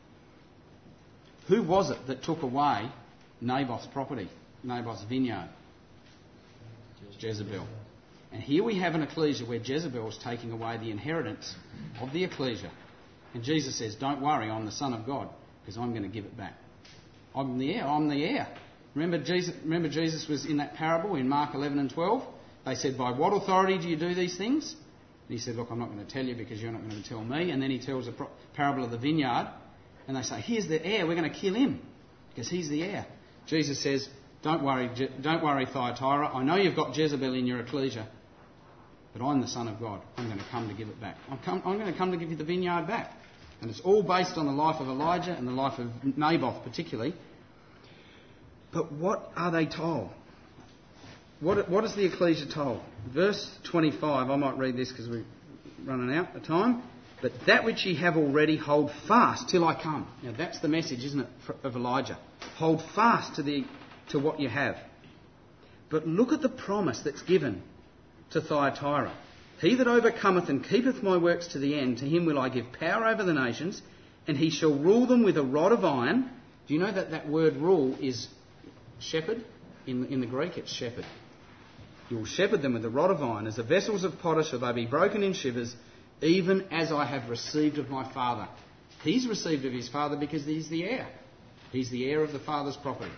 Who was it that took away Naboth's property, Naboth's vineyard? Jezebel. And here we have an ecclesia where Jezebel is taking away the inheritance of the ecclesia. And Jesus says, don't worry, I'm the Son of God, because I'm going to give it back. I'm the heir, I'm the heir. Remember Jesus, remember Jesus was in that parable in Mark eleven and twelve? They said, by what authority do you do these things? And he said, look, I'm not going to tell you because you're not going to tell me. And then he tells a pro- parable of the vineyard. And they say, here's the heir, we're going to kill him because he's the heir. Jesus says, don't worry, Je- don't worry, Thyatira. I know you've got Jezebel in your ecclesia, but I'm the Son of God. I'm going to come to give it back. I'm, come, I'm going to come to give you the vineyard back. And it's all based on the life of Elijah and the life of Naboth particularly. But what are they told? What, what is the ecclesia told? Verse twenty-five, I might read this because we're running out of time. But that which ye have already, hold fast till I come. Now that's the message, isn't it, of Elijah? Hold fast to the to what you have. But look at the promise that's given to Thyatira. He that overcometh and keepeth my works to the end, to him will I give power over the nations, and he shall rule them with a rod of iron. Do you know that that word rule is shepherd? In, in the Greek it's shepherd. You will shepherd them with a rod of iron, as the vessels of potter shall they be broken in shivers, even as I have received of my Father. He's received of his Father because he's the heir. He's the heir of the Father's property.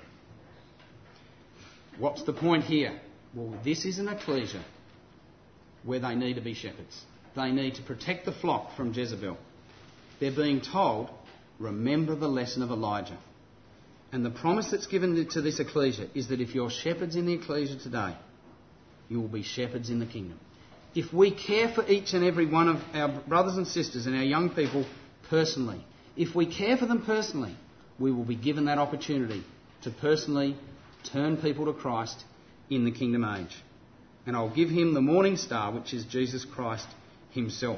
What's the point here? Well, this is an ecclesia where they need to be shepherds. they need to protect the flock from Jezebel. They're being told, remember the lesson of Elijah. And the promise that's given to this ecclesia is that if you're shepherds in the ecclesia today, you will be shepherds in the kingdom. If we care for each and every one of our brothers and sisters and our young people personally, if we care for them personally, we will be given that opportunity to personally turn people to Christ in the kingdom age. And I'll give him the morning star, which is Jesus Christ himself.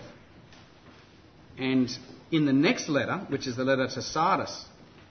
And in the next letter, which is the letter to Sardis,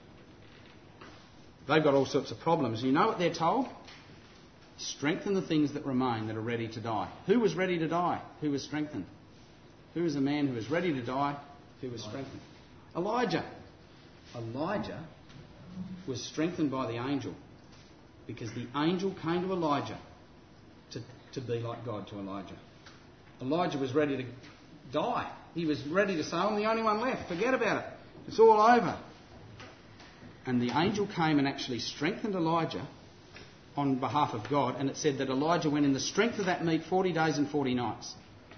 they've got all sorts of problems. You know what they're told? Strengthen the things that remain that are ready to die. Who was ready to die? Who was strengthened? Who is a man who was ready to die? Who was strengthened? Elijah. Elijah was strengthened by the angel because the angel came to Elijah to, to be like God to Elijah. Elijah was ready to die. He was ready to say, I'm the only one left. Forget about it. It's all over. And the angel came and actually strengthened Elijah on behalf of God, and it said that Elijah went in the strength of that meat forty days and forty nights.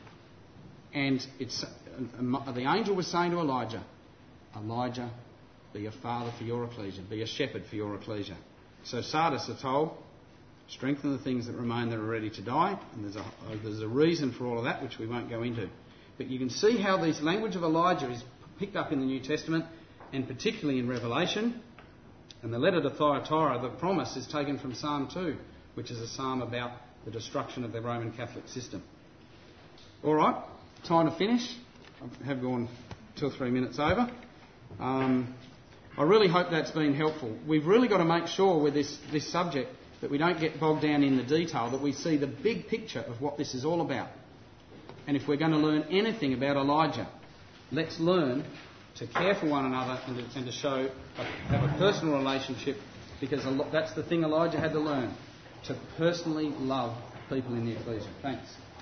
And it's, the angel was saying to Elijah, Elijah, be a father for your ecclesia, be a shepherd for your ecclesia. So Sardis are told, strengthen the things that remain that are ready to die, and there's a, there's a reason for all of that, which we won't go into. But you can see how this language of Elijah is picked up in the New Testament, and particularly in Revelation. And the letter to Thyatira, the promise, is taken from Psalm two, which is a psalm about the destruction of the Roman Catholic system. All right, time to finish. I have gone two or three minutes over. Um, I really hope that's been helpful. We've really got to make sure with this, this subject that we don't get bogged down in the detail, that we see the big picture of what this is all about. And if we're going to learn anything about Elijah, let's learn to care for one another and to, and to show, a, have a personal relationship, because that's the thing Elijah had to learn, to personally love people in the ecclesia. Thanks.